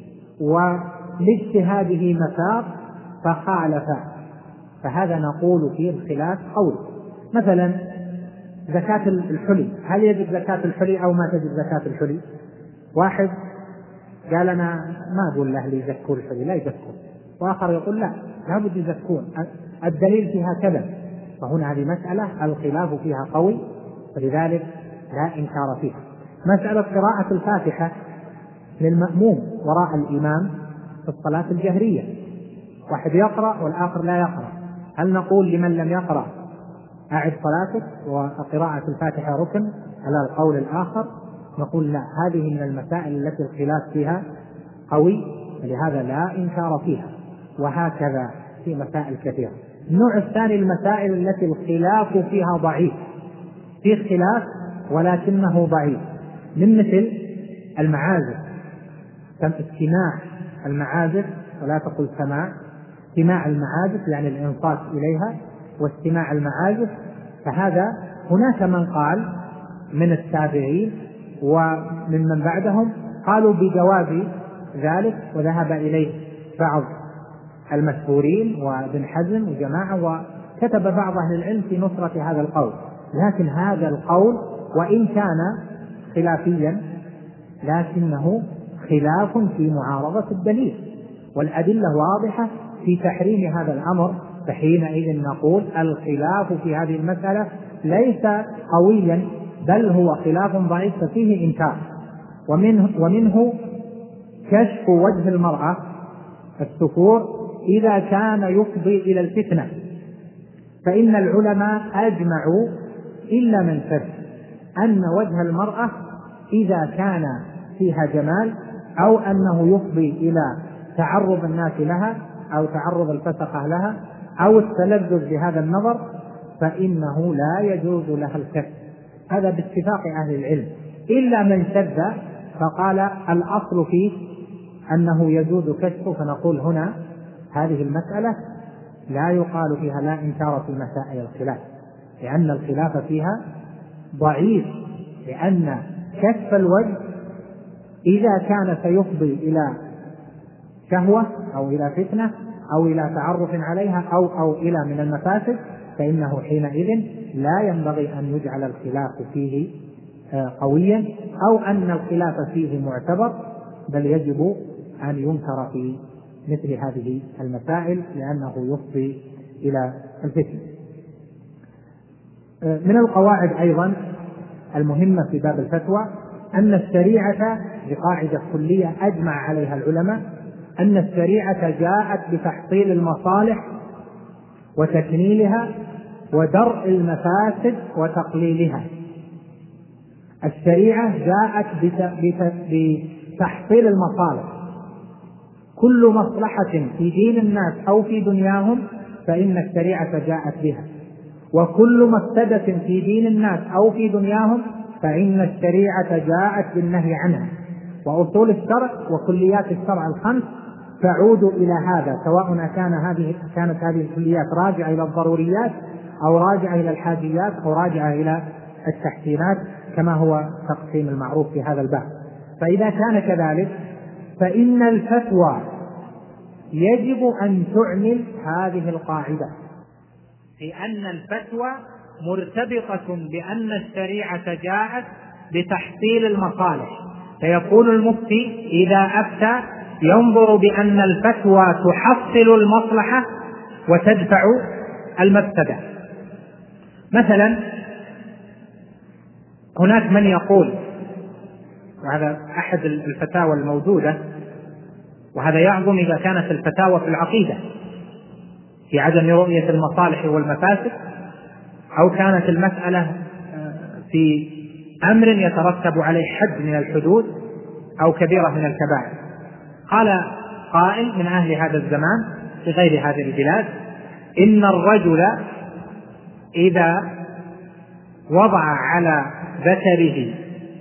ولاجتهاده مسار فخالف، فهذا نقول فيه الخلاف قوي. مثلا زكاة الحلي، هل يجب زكاة الحلي أو ما تجب زكاة الحلي؟ واحد قال أنا ما أقول لأهلي يزكون الحلي، لا يزكون، وآخر يقول لا لابد يزكون، الدليل فيها كذا. فهنا هذه مسألة الخلاف فيها قوي، فلذلك لا إنكار فيها. مسألة قراءة الفاتحة للمأموم وراء الإمام في الصلاة الجهرية، واحد يقرأ والآخر لا يقرأ، هل نقول لمن لم يقرأ أعد صلاتك وقراءة الفاتحة ركن على القول الآخر؟ نقول لا، هذه من المسائل التي الخلاف فيها قوي، لهذا لا إنكار فيها. وهكذا في مسائل كثيرة. النوع الثاني المسائل التي الخلاف فيها ضعيف، في خلاف ولكنه ضعيف، من مثل المعازف، استماع المعازف، ولا تقل سماع، استماع المعازف يعني الإنصات إليها واستماع المعازف، فهذا هناك من قال من التابعين ومن من بعدهم قالوا بجواز ذلك، وذهب إليه بعض المشهورين وابن حزم وجماعة، وكتب بعض أهل العلم في نصرة هذا القول. لكن هذا القول وإن كان خلافيا لكنه خلاف في معارضة الدليل، والأدلة واضحة في تحريم هذا الأمر، فحينئذ نقول الخلاف في هذه المسألة ليس قويا بل هو خلاف ضعيف ففيه إنكار. ومنه, ومنه كشف وجه المرأة السفور إذا كان يفضي إلى الفتنة، فإن العلماء أجمعوا إلا من شذ أن وجه المرأة إذا كان فيها جمال أو أنه يفضي إلى تعرض الناس لها أو تعرض الفسقة لها أو التلذذ بهذا النظر فإنه لا يجوز لها الكشف، هذا باتفاق أهل العلم، إلا من شذ فقال الأصل فيه أنه يجوز كشفه. فنقول هنا هذه المسألة لا يقال فيها لا إنكار في مسائل الخلاف، لأن الخلاف فيها ضعيف، لأن كشف الوجه إذا كان سيفضي إلى شهوة أو إلى فتنة أو إلى تعرف عليها أو, أو إلى من المفاسد فإنه حينئذ لا ينبغي أن يجعل الخلاف فيه قويا أو أن الخلاف فيه معتبر، بل يجب أن ينكر في مثل هذه المسائل لأنه يفضي إلى الفتنة. من القواعد أيضا المهمة في باب الفتوى أن الشريعة بقاعدة كلية أجمع عليها العلماء أن الشريعة جاءت بتحصيل المصالح وتكميلها ودرء المفاسد وتقليلها. الشريعة جاءت بتحصيل المصالح، كل مصلحة في دين الناس أو في دنياهم فإن الشريعة جاءت بها، وكل مفسدة في دين الناس أو في دنياهم فإن الشريعة جاءت بالنهي عنها. وأصول الشرع وكليات الشرع الخمس تعود إلى هذا، سواء كان هذه كانت هذه الكليات راجعة إلى الضروريات أو راجعة إلى الحاجيات أو راجعة إلى التحسينات، كما هو تقسيم المعروف في هذا الباب. فإذا كان كذلك فإن الفتوى يجب أن تعمل هذه القاعدة، في أن الفتوى مرتبطة بأن الشريعة جاءت بتحصيل المصالح. فيقول المفتي إذا أفتى ينظر بأن الفتوى تحصل المصلحة وتدفع المفسدة. مثلا هناك من يقول، وهذا أحد الفتاوى الموجودة، وهذا يعظم إذا كانت الفتاوى في العقيدة في عدم رؤية المصالح والمفاسد، أو كانت المسألة في أمر يترتب عليه حد من الحدود أو كبيرة من الكبائر. قال قائل من أهل هذا الزمان في غير هذه البلاد: إن الرجل إذا وضع على ذكره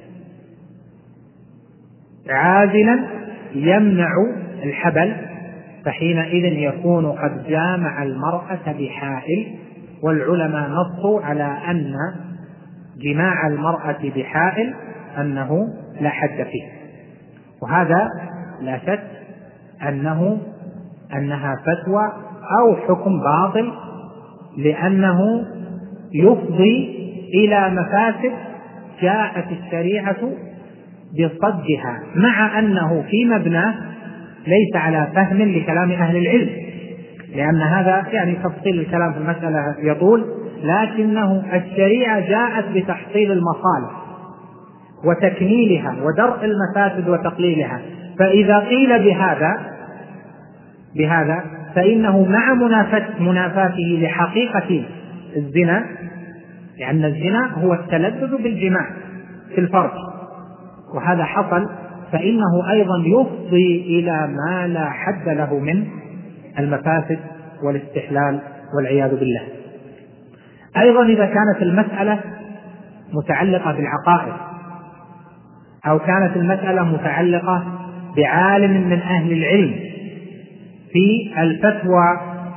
عازلا يمنع الحبل فحينئذ يكون قد جامع المرأة بحائل، والعلماء نصوا على أن جماع المرأة بحائل أنه لا حد فيه. وهذا لا شك أنه أنها فتوى أو حكم باطل، لأنه يفضي إلى مفاسد جاءت الشريعة بصدها، مع أنه في مبناه ليس على فهم لكلام أهل العلم، لأن هذا يعني تفصيل الكلام في المسألة يطول، لكنه الشريعة جاءت بتحصيل المصالح وتكميلها ودرء المفاسد وتقليلها. فإذا قيل بهذا بهذا فإنه مع منافاته لحقيقة الزنا، لأن الزنا هو التلذذ بالجماع في الفرج، وهذا حصل، فإنه أيضا يفضي إلى ما لا حد له من المفاسد والاستحلال والعياذ بالله. أيضا إذا كانت المسألة متعلقة بالعقائد، أو كانت المسألة متعلقة بعالم من أهل العلم في الفتوى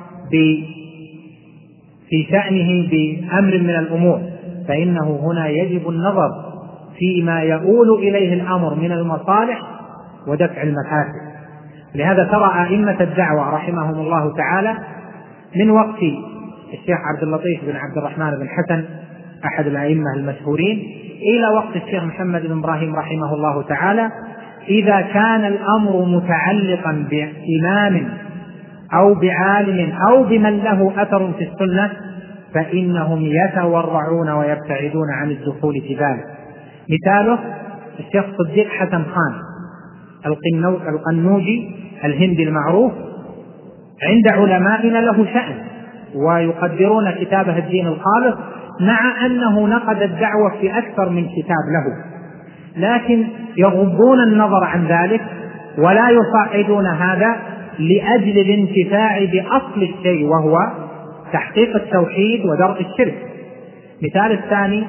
في شأنه بأمر من الأمور، فإنه هنا يجب النظر فيما يؤول إليه الأمر من المصالح ودفع المفاسد. لهذا ترى أئمة الدعوة رحمهم الله تعالى من وقت الشيخ عبد اللطيف بن عبد الرحمن بن حسن أحد الأئمة المشهورين إلى وقت الشيخ محمد بن إبراهيم رحمه الله تعالى، إذا كان الأمر متعلقا بإمام أو بعالم أو بمن له أثر في السنة فإنهم يتورعون ويبتعدون عن الدخول في ذلك. مثاله الشيخ صديق حسن خان القنوجي الهندي المعروف، عند علمائنا له شأن ويقدرون كتابه الدين الخالص، مع أنه نقد الدعوة في أكثر من كتاب له، لكن يغضون النظر عن ذلك ولا يصعدون هذا لأجل الانتفاع بأصل الشيء وهو تحقيق التوحيد ودرء الشرك. مثال الثاني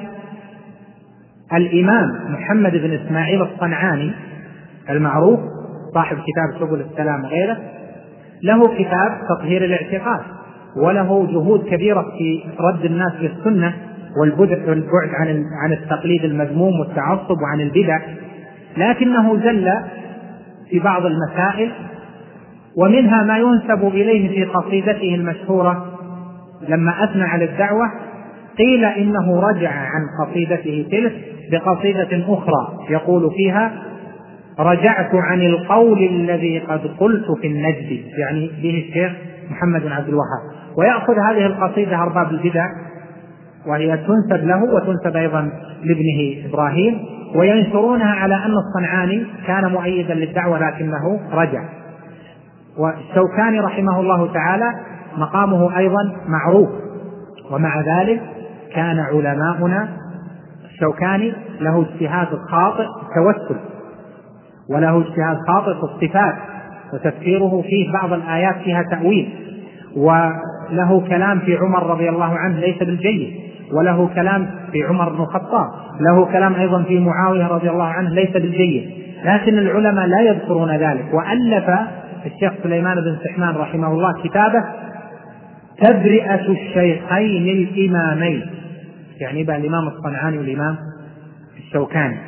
الإمام محمد بن إسماعيل الصنعاني المعروف صاحب كتاب سبل السلام وغيره، له كتاب تطهير الاعتقاد، وله جهود كبيرة في رد الناس للسنة والبعد عن عن التقليد المذموم والتعصب وعن البدع، لكنه زل في بعض المسائل، ومنها ما ينسب إليه في قصيدته المشهورة لما أثنى على الدعوة، قيل إنه رجع عن قصيدته تلك بقصيدة أخرى يقول فيها: رجعت عن القول الذي قد قلت في النجد، يعني به الشيخ محمد بن عبد الوهاب. ويأخذ هذه القصيدة أرباب البدع وهي تنسب له وتنسب أيضا لابنه إبراهيم، وينشرونها على أن الصنعاني كان مؤيدا للدعوة لكنه رجع. والشوكاني رحمه الله تعالى مقامه أيضا معروف، ومع ذلك كان علماؤنا الشوكاني له اجتهاد خاطئ في التوسل، وله اجتهاد خاطئ في الصفات، وتفسيره فيه بعض الآيات فيها تأويل، وله كلام في عمر رضي الله عنه ليس بالجيد، وله كلام في عمر بن الخطاب، له كلام أيضا في معاوية رضي الله عنه ليس بالجيد، لكن العلماء لا يذكرون ذلك. وألف الشيخ سليمان بن سحمان رحمه الله كتابه تبرئة الشيخين الإمامين، يعني بقى الإمام الصنعاني والإمام الشوكاني.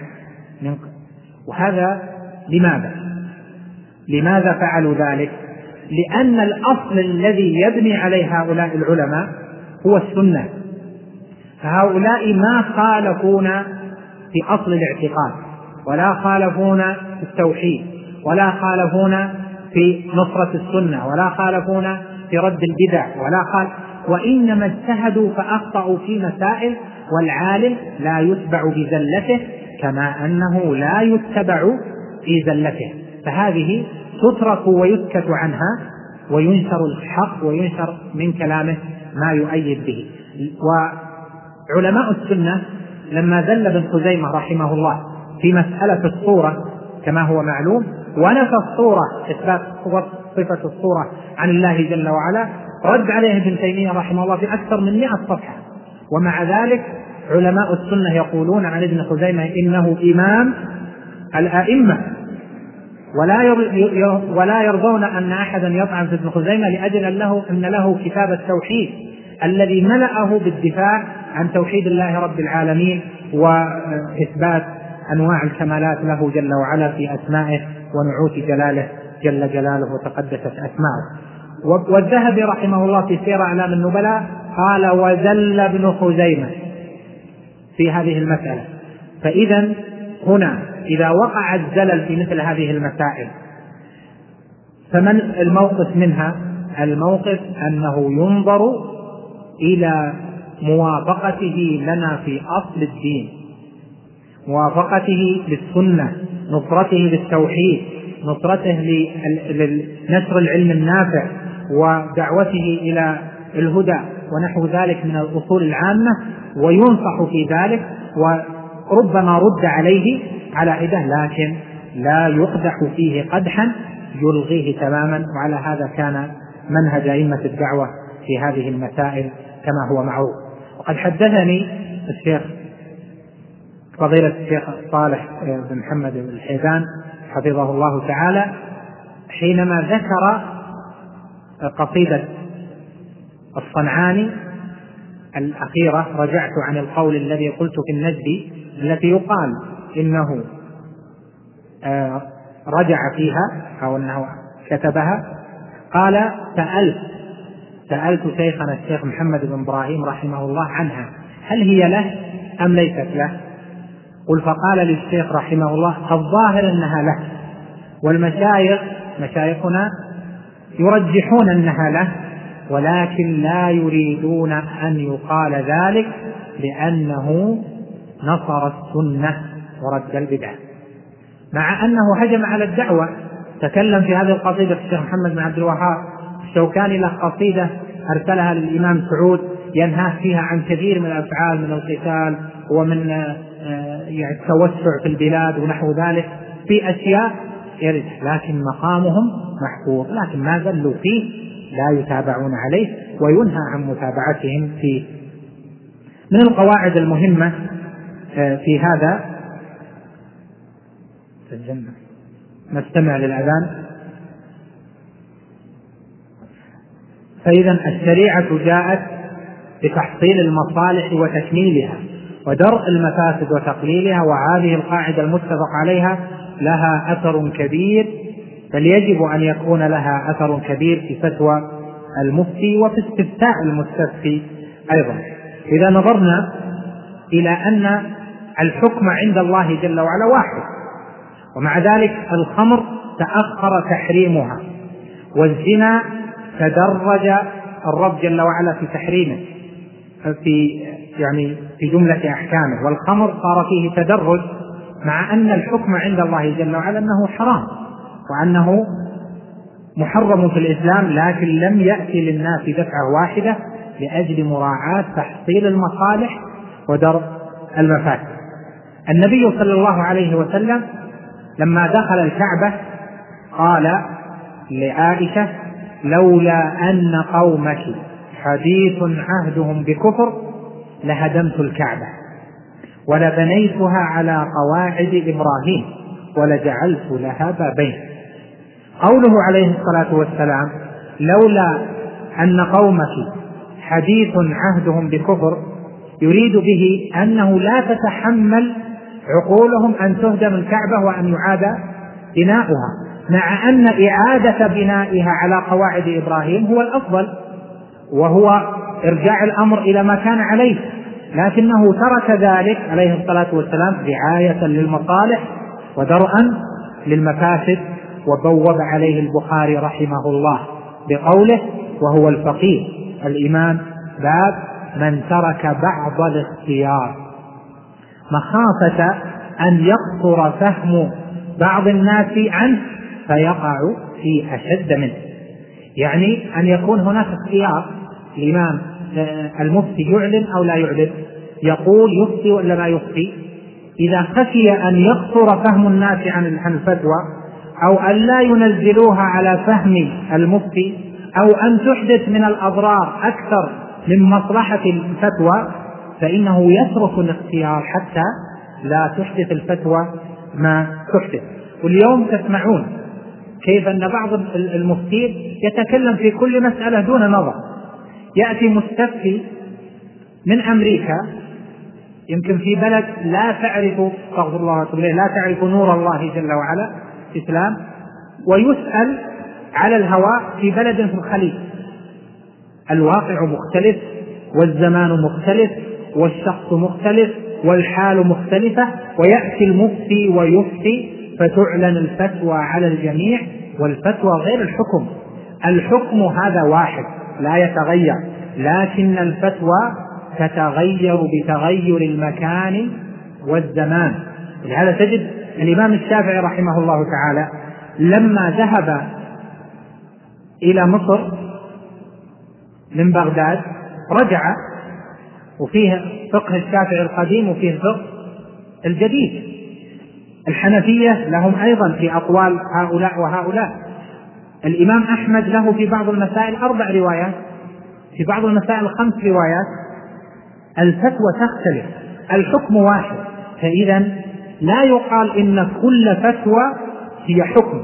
وهذا لماذا؟ لماذا فعلوا ذلك؟ لأن الأصل الذي يبني عليه هؤلاء العلماء هو السنة، فهؤلاء ما خالفون في أصل الاعتقاد، ولا خالفون في التوحيد، ولا خالفون في نصرة السنة، ولا خالفون في رد البدع، ولا خالف، وإنما اجتهدوا فأخطأوا في مسائل، والعالم لا يتبع بزلته كما أنه لا يتبع في زلته، فهذه تترك ويسكت عنها وينشر الحق وينشر من كلامه ما يؤيد به. وعلماء السنة لما زل ابن خزيمة رحمه الله في مسألة الصورة كما هو معلوم، ونفى الصورة إثبات صفة الصورة عن الله جل وعلا، رد عليه ابن تيمية رحمه الله في أكثر من مئة صفحة. ومع ذلك علماء السنة يقولون عن ابن خزيمة إنه إمام الأئمة، ولا ولا يرضون أن أحدا يطعن في ابن خزيمة لأجل أن له, أن له كتاب التوحيد الذي ملأه بالدفاع عن توحيد الله رب العالمين وإثبات أنواع الكمالات له جل وعلا في أسمائه ونعوت جلاله جل جلاله وتقدست أسماؤه. والذهبي رحمه الله في سير أعلام النبلاء قال وزل ابن خزيمة في هذه المسألة. فإذا هنا إذا وقع الزلل في مثل هذه المسائل فمن الموقف منها؟ الموقف أنه ينظر إلى موافقته لنا في أصل الدين، موافقته للسنة، نصرته للتوحيد، نصرته لنشر العلم النافع ودعوته إلى الهدى ونحو ذلك من الأصول العامة، وينصح في ذلك وربما رد عليه على عده، لكن لا يقدح فيه قدحا يلغيه تماما. وعلى هذا كان منهج أئمة الدعوة في هذه المسائل كما هو معروف. وقد حدثني الشيخ فضيلة الشيخ صالح بن محمد الحيدان حفظه الله تعالى حينما ذكر قصيدة الصنعاني الأخيرة رجعت عن القول الذي قلت في النجد التي يقال إنه رجع فيها أو أنه كتبها، قال سألت سألت شيخنا الشيخ محمد بن إبراهيم رحمه الله عنها هل هي له أم ليست له؟ قل فقال للشيخ رحمه الله الظاهر أنها له، والمشايخ مشايخنا يرجحون أنها له، ولكن لا يريدون أن يقال ذلك لأنه نصر السنة ورد البدع، مع أنه هجم على الدعوة. تكلم في هذه القصيدة الشيخ محمد بن عبد الوهاب الشوكاني له قصيدة أرسلها للإمام سعود ينهى فيها عن كثير من الأفعال من القتال ومن يعني التوسع في البلاد ونحو ذلك في أشياء يرد، لكن مقامهم محفوظ، لكن ما زلوا فيه لا يتابعون عليه وينهى عن متابعتهم فيه. من القواعد المهمة في هذا نستمع للأذان. فإذا الشريعة جاءت بتحصيل المصالح وتكميلها ودرء المفاسد وتقليلها، وهذه القاعدة المتفق عليها لها أثر كبير، بل يجب أن يكون لها أثر كبير في فتوى المفتي وفي استفتاء المستفتي أيضا. إذا نظرنا إلى أن الحكم عند الله جل وعلا واحد، ومع ذلك الخمر تأخر تحريمها، والزنا تدرج الرب جل وعلا في تحريمه في يعني في جملة أحكامه، والخمر صار فيه تدرج، مع أن الحكم عند الله جل وعلا أنه حرام وأنه محرم في الإسلام، لكن لم يأتي للناس دفعة واحدة لأجل مراعاة تحصيل المصالح ودرء المفاسد. النبي صلى الله عليه وسلم لما دخل الكعبة قال لعائشة: لولا أن قومك حديث عهدهم بكفر لهدمت الكعبة ولبنيتها على قواعد إبراهيم ولجعلت لها بابين. قوله عليه الصلاة والسلام: لولا أن قومك حديث عهدهم بكفر، يريد به أنه لا تتحمل عقولهم أن تهدم الكعبة وأن يعاد بناؤها، مع أن إعادة بنائها على قواعد إبراهيم هو الأفضل، وهو إرجاع الأمر إلى ما كان عليه، لكنه ترك ذلك عليه الصلاة والسلام رعاية للمصالح ودرءا للمفاسد. وبوب عليه البخاري رحمه الله بقوله وهو الفقيه الإمام: باب من ترك بعض الاختيار، مخافة أن يقصر فهم بعض الناس عنه فيقع في أشد منه. يعني أن يكون هناك اختيار، الإمام المفتي يعلن أو لا يعلن، يقول يفتي ولا لا يفتي. إذا خشي أن يقصر فهم الناس عن الفتوى، أو أن لا ينزلوها على فهم المفتي، أو أن تحدث من الأضرار أكثر من مصلحة الفتوى، فإنه يترك الاختيار حتى لا تحدث الفتوى ما تحدث. واليوم تسمعون كيف أن بعض المفتين يتكلم في كل مسألة دون نظر. يأتي مستفتي من أمريكا، يمكن في بلد لا تعرف استغفر الله واتوب اليه لا تعرف نور الله جل وعلا في الإسلام، ويسأل على الهواء في بلد في الخليج. الواقع مختلف والزمان مختلف والشخص مختلف والحال مختلفة، ويأتي المفتي ويفتي فتعلن الفتوى على الجميع، والفتوى غير الحكم. الحكم هذا واحد لا يتغير، لكن الفتوى تتغير بتغير المكان والزمان. لهذا تجد الإمام الشافعي رحمه الله تعالى لما ذهب إلى مصر من بغداد رجع، وفيه فقه الشافعي القديم وفيه الفقه الجديد. الحنفية لهم أيضا في أقوال هؤلاء وهؤلاء. الإمام أحمد له في بعض المسائل أربع روايات، في بعض المسائل خمس روايات. الفتوى تختلف، الحكم واحد. فإذا لا يقال إن كل فتوى هي حكم.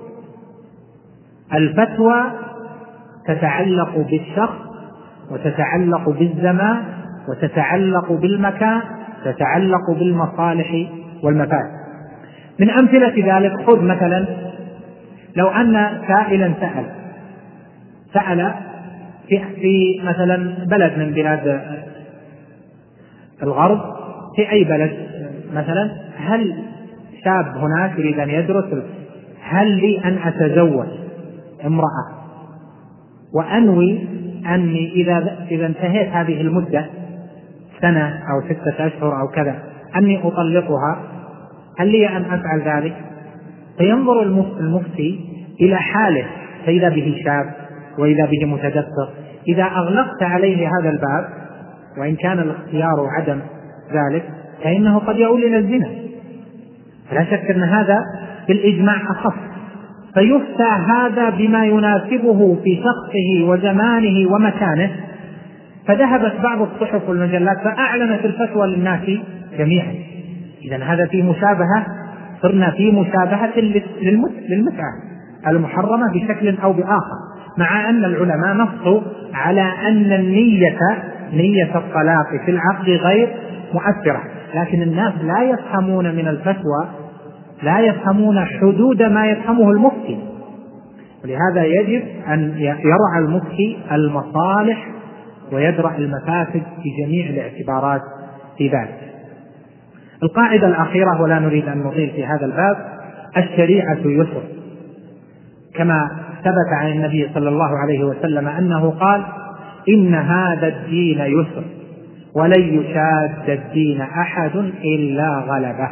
الفتوى تتعلق بالشخص وتتعلق بالزمان وتتعلق بالمكان، تتعلق بالمصالح والمفاسد. من أمثلة ذلك خذ مثلا لو أن سائلا سأل سأل في, في مثلا بلد من بلاد الغرب، في أي بلد مثلا، هل شاب هناك يريد أن يدرس، هل لي أن أتزوج امرأة وأنوي أني إذا, إذا انتهيت هذه المدة سنة أو ستة أشهر أو كذا أني أطلقها، هل لي أن أفعل ذلك؟ فينظر المفتي إلى حاله، فإذا به شاب وإذا به متدثر. إذا أغلقت عليه هذا الباب وإن كان الاختيار عدم ذلك فإنه قد يؤول إلى الزنا. لا شك أن هذا بالإجماع أخف، فيفتى هذا بما يناسبه في شخصه وزمانه ومكانه. فذهبت بعض الصحف والمجلات فأعلنت الفتوى للناس جميعا. إذن هذا في مشابهة، صرنا في مشابهة للمتعة المحرمة بشكل أو بآخر، مع أن العلماء نصوا على أن النية نية الطلاق في العقد غير مؤثرة، لكن الناس لا يفهمون من الفتوى، لا يفهمون حدود ما يفهمه المفتي. ولهذا يجب أن يرعى المفتي المصالح ويدرأ المفاسد في جميع الاعتبارات في ذلك. القاعدة الأخيرة، ولا نريد أن نطيل في هذا الباب، الشريعة يسر، كما ثبت عن النبي صلى الله عليه وسلم أنه قال: إن هذا الدين يسر ولن يشاد الدين أحد إلا غلبه.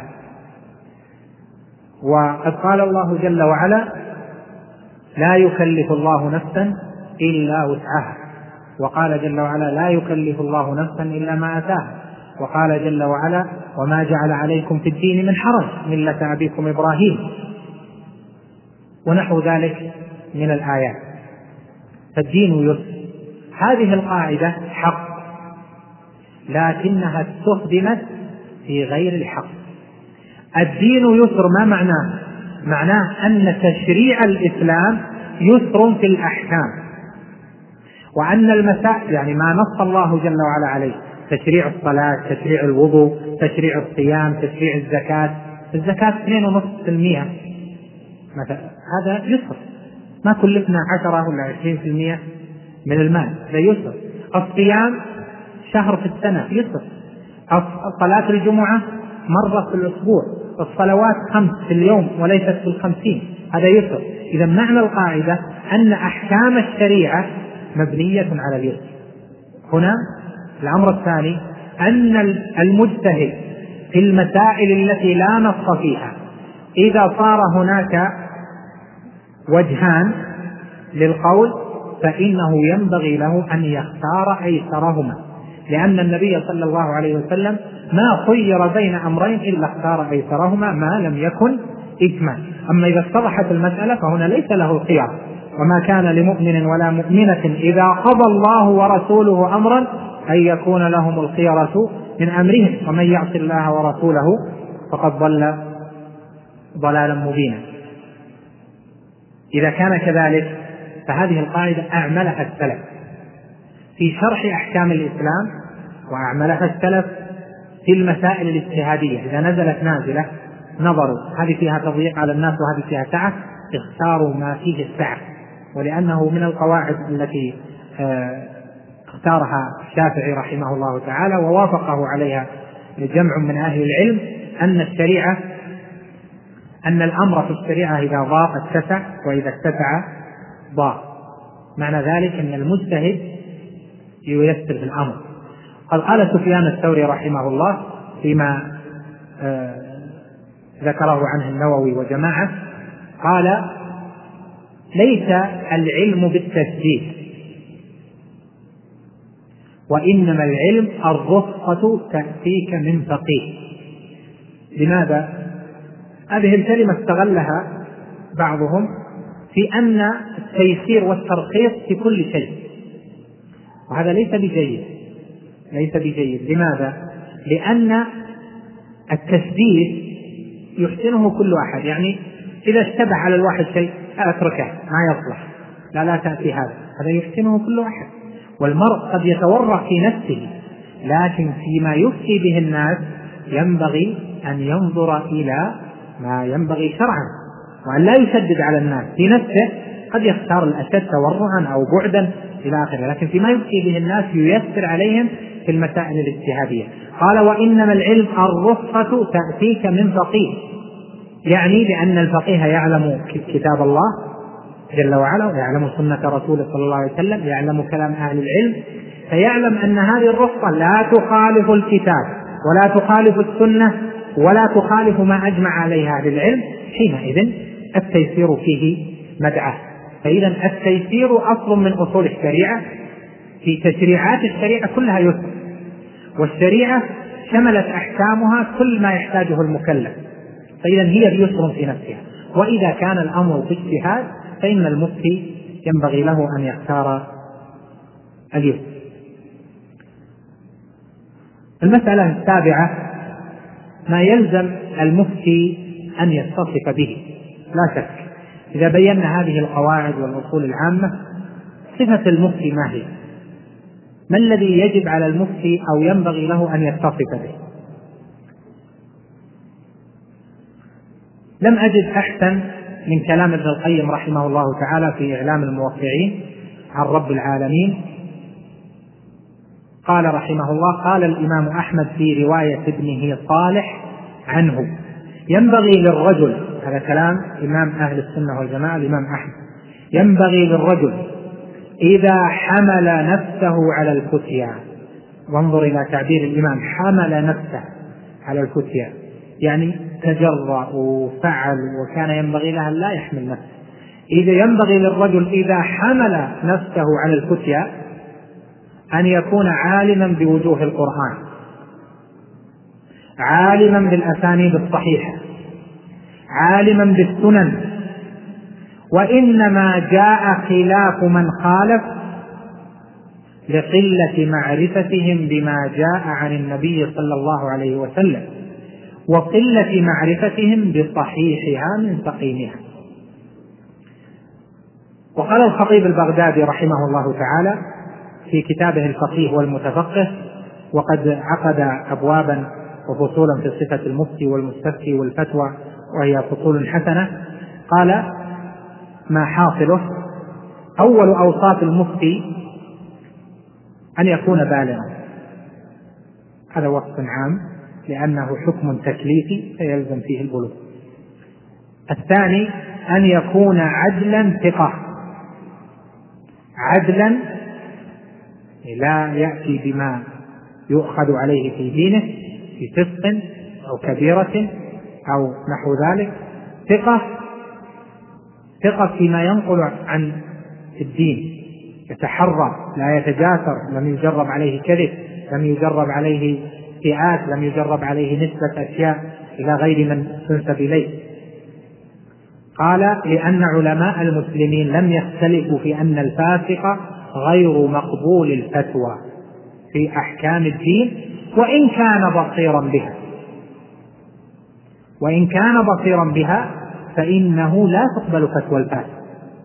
وقد قال الله جل وعلا: لا يكلف الله نفسا إلا وسعها. وقال جل وعلا: لا يكلف الله نفسا إلا ما أتاها. وقال جل وعلا: وما جعل عليكم في الدين من حرج ملة أبيكم إبراهيم، ونحو ذلك من الآيات، فالدين يسر. هذه القاعدة حق، لكنها استخدمت في غير الحق. الدين يسر ما معناه؟ معناه أن تشريع الإسلام يسر في الأحكام، وأن المسائل يعني ما نص الله جل وعلا عليه، تشريع الصلاة، تشريع الوضوء، تشريع الصيام، تشريع الزكاة. الزكاة اثنين ونصف في المئة مثلا، هذا يسر، ما كلفنا عشرة ولا عشرين في المئة من المال، هذا يسر. الصيام شهر في السنة يسر. صلاة الجمعة مرة في الأسبوع. الصلوات خمس في اليوم وليست في الخمسين، هذا يسر. إذا معنى القاعدة أن أحكام الشريعة مبنية على اليسر. هنا الأمر الثاني أن المجتهد في المسائل التي لا نص فيها، إذا صار هناك وجهان للقول فإنه ينبغي له أن يختار أيسرهما، لأن النبي صلى الله عليه وسلم ما خير بين أمرين إلا اختار أيسرهما ما لم يكن إثما. أما إذا اتضحت المسألة فهنا ليس له الخيار، وما كان لمؤمن ولا مؤمنة إذا قضى الله ورسوله أمرا أن يكون لهم الخيرة من أمرهم، ومن يعص الله ورسوله فقد ضل ضلالا مبينا. إذا كان كذلك فهذه القاعدة أعملها السلف في شرح أحكام الإسلام، وأعملها السلف في المسائل الاجتهادية. إذا نزلت نازلة نظروا هذه فيها تضييق على الناس وهذه فيها سعة، اختاروا ما فيه السعة. ولأنه من القواعد التي اختارها الشافعي رحمه الله تعالى ووافقه عليها جمع من أهل العلم، أن الشريعة أن الأمر في الشريعة إذا ضاق اتسع، وإذا اتسع ضاق. معنى ذلك أن المجتهد ييسر في الأمر. قد قال سفيان الثوري رحمه الله فيما آه ذكره عنه النووي وجماعة، قال: ليس العلم بالتسديد، وإنما العلم الرفقة تأتيك من فقيه. لماذا؟ هذه الكلمة استغلها بعضهم في أن التيسير والترخيص في كل شيء، وهذا ليس بجيد، ليس بجيد. لماذا؟ لأن التسديد يحسنه كل أحد، يعني إذا اشتبه على الواحد شيء أتركه ما يصلح، لا لا تأتي هذا، هذا يحسنه كل أحد. والمرء قد يتورع في نفسه، لكن فيما يفتي به الناس ينبغي أن ينظر إلى ما ينبغي شرعا، وأن لا يشدد على الناس. في نفسه قد يختار الأشد تورعا أو بعدا إلى آخره، لكن فيما يفتي به الناس ييسر عليهم في المسائل الاجتهادية. قال: وإنما العلم الرفقة تأتيك من فقيه، يعني بأن الفقيه يعلم كتاب الله جل وعلا، ويعلم سنة رسوله صلى الله عليه وسلم، يعلم كلام أهل العلم، فيعلم أن هذه الرفقة لا تخالف الكتاب ولا تخالف السنة ولا تخالف ما أجمع عليها أهل العلم. حينئذ التيسير فيه مدعاة. فإذا التيسير أصل من أصول الشريعة، في تشريعات الشريعة كلها يسر، والشريعة شملت أحكامها كل ما يحتاجه المكلف، فإذا هي بيسر في نفسها. وإذا كان الأمر باجتهاد فإن المفتي ينبغي له أن يختار اليسر. المسألة السابعة ما يلزم المفتي أن يتصف به. لا شك إذا بينا هذه القواعد والأصول العامة، صفة المفتي ما هي؟ ما الذي يجب على المفتي أو ينبغي له أن يتصف به؟ لم أجد أحسن من كلام ابن القيم رحمه الله تعالى في إعلام الموقعين عن رب العالمين. قال رحمه الله: قال الإمام أحمد في رواية ابنه صالح عنه: ينبغي للرجل، هذا كلام إمام أهل السنة والجماعة الإمام أحمد، ينبغي للرجل إذا حمل نفسه على الفتيا، وانظر إلى تعبير الإمام، حمل نفسه على الفتيا، يعني تجرأ وفعل، وكان ينبغي له لا يحمل نفسه. إذا ينبغي للرجل إذا حمل نفسه على الفتيا أن يكون عالما بوجوه القرآن، عالما بالأسانيد الصحيحة، عالما بالسنن، وإنما جاء خلاف من خالف لقلة معرفتهم بما جاء عن النبي صلى الله عليه وسلم، وقلة معرفتهم بصحيحها من سقيمها. وقال الخطيب البغدادي رحمه الله تعالى في كتابه الفقيه والمتفقه، وقد عقد أبوابا وفصولا في صفة المفتي والمستفتي والفتوى، وهي فصول حسنة، قال ما حاصله: أول أوصاف المفتي أن يكون بالغا، هذا وصف عام لأنه حكم تكليفي فيلزم فيه البلوغ. الثاني أن يكون عدلا ثقة، عدلا لا يأتي بما يؤخذ عليه في دينه في فسق أو كبيرة أو نحو ذلك، ثقة ثقة فيما ينقل عن الدين، يتحرى لا يتجاسر، لم يجرب عليه كذب، لم يجرب عليه فئات، لم يجرب عليه نسبة أشياء إلى غير من تنسب إليه. قال لأن علماء المسلمين لم يختلفوا في أن الفاسق غير مقبول الفتوى في أحكام الدين وإن كان بصيرا بها، وإن كان بصيرا بها فإنه لا تقبل فتوى الفاسق.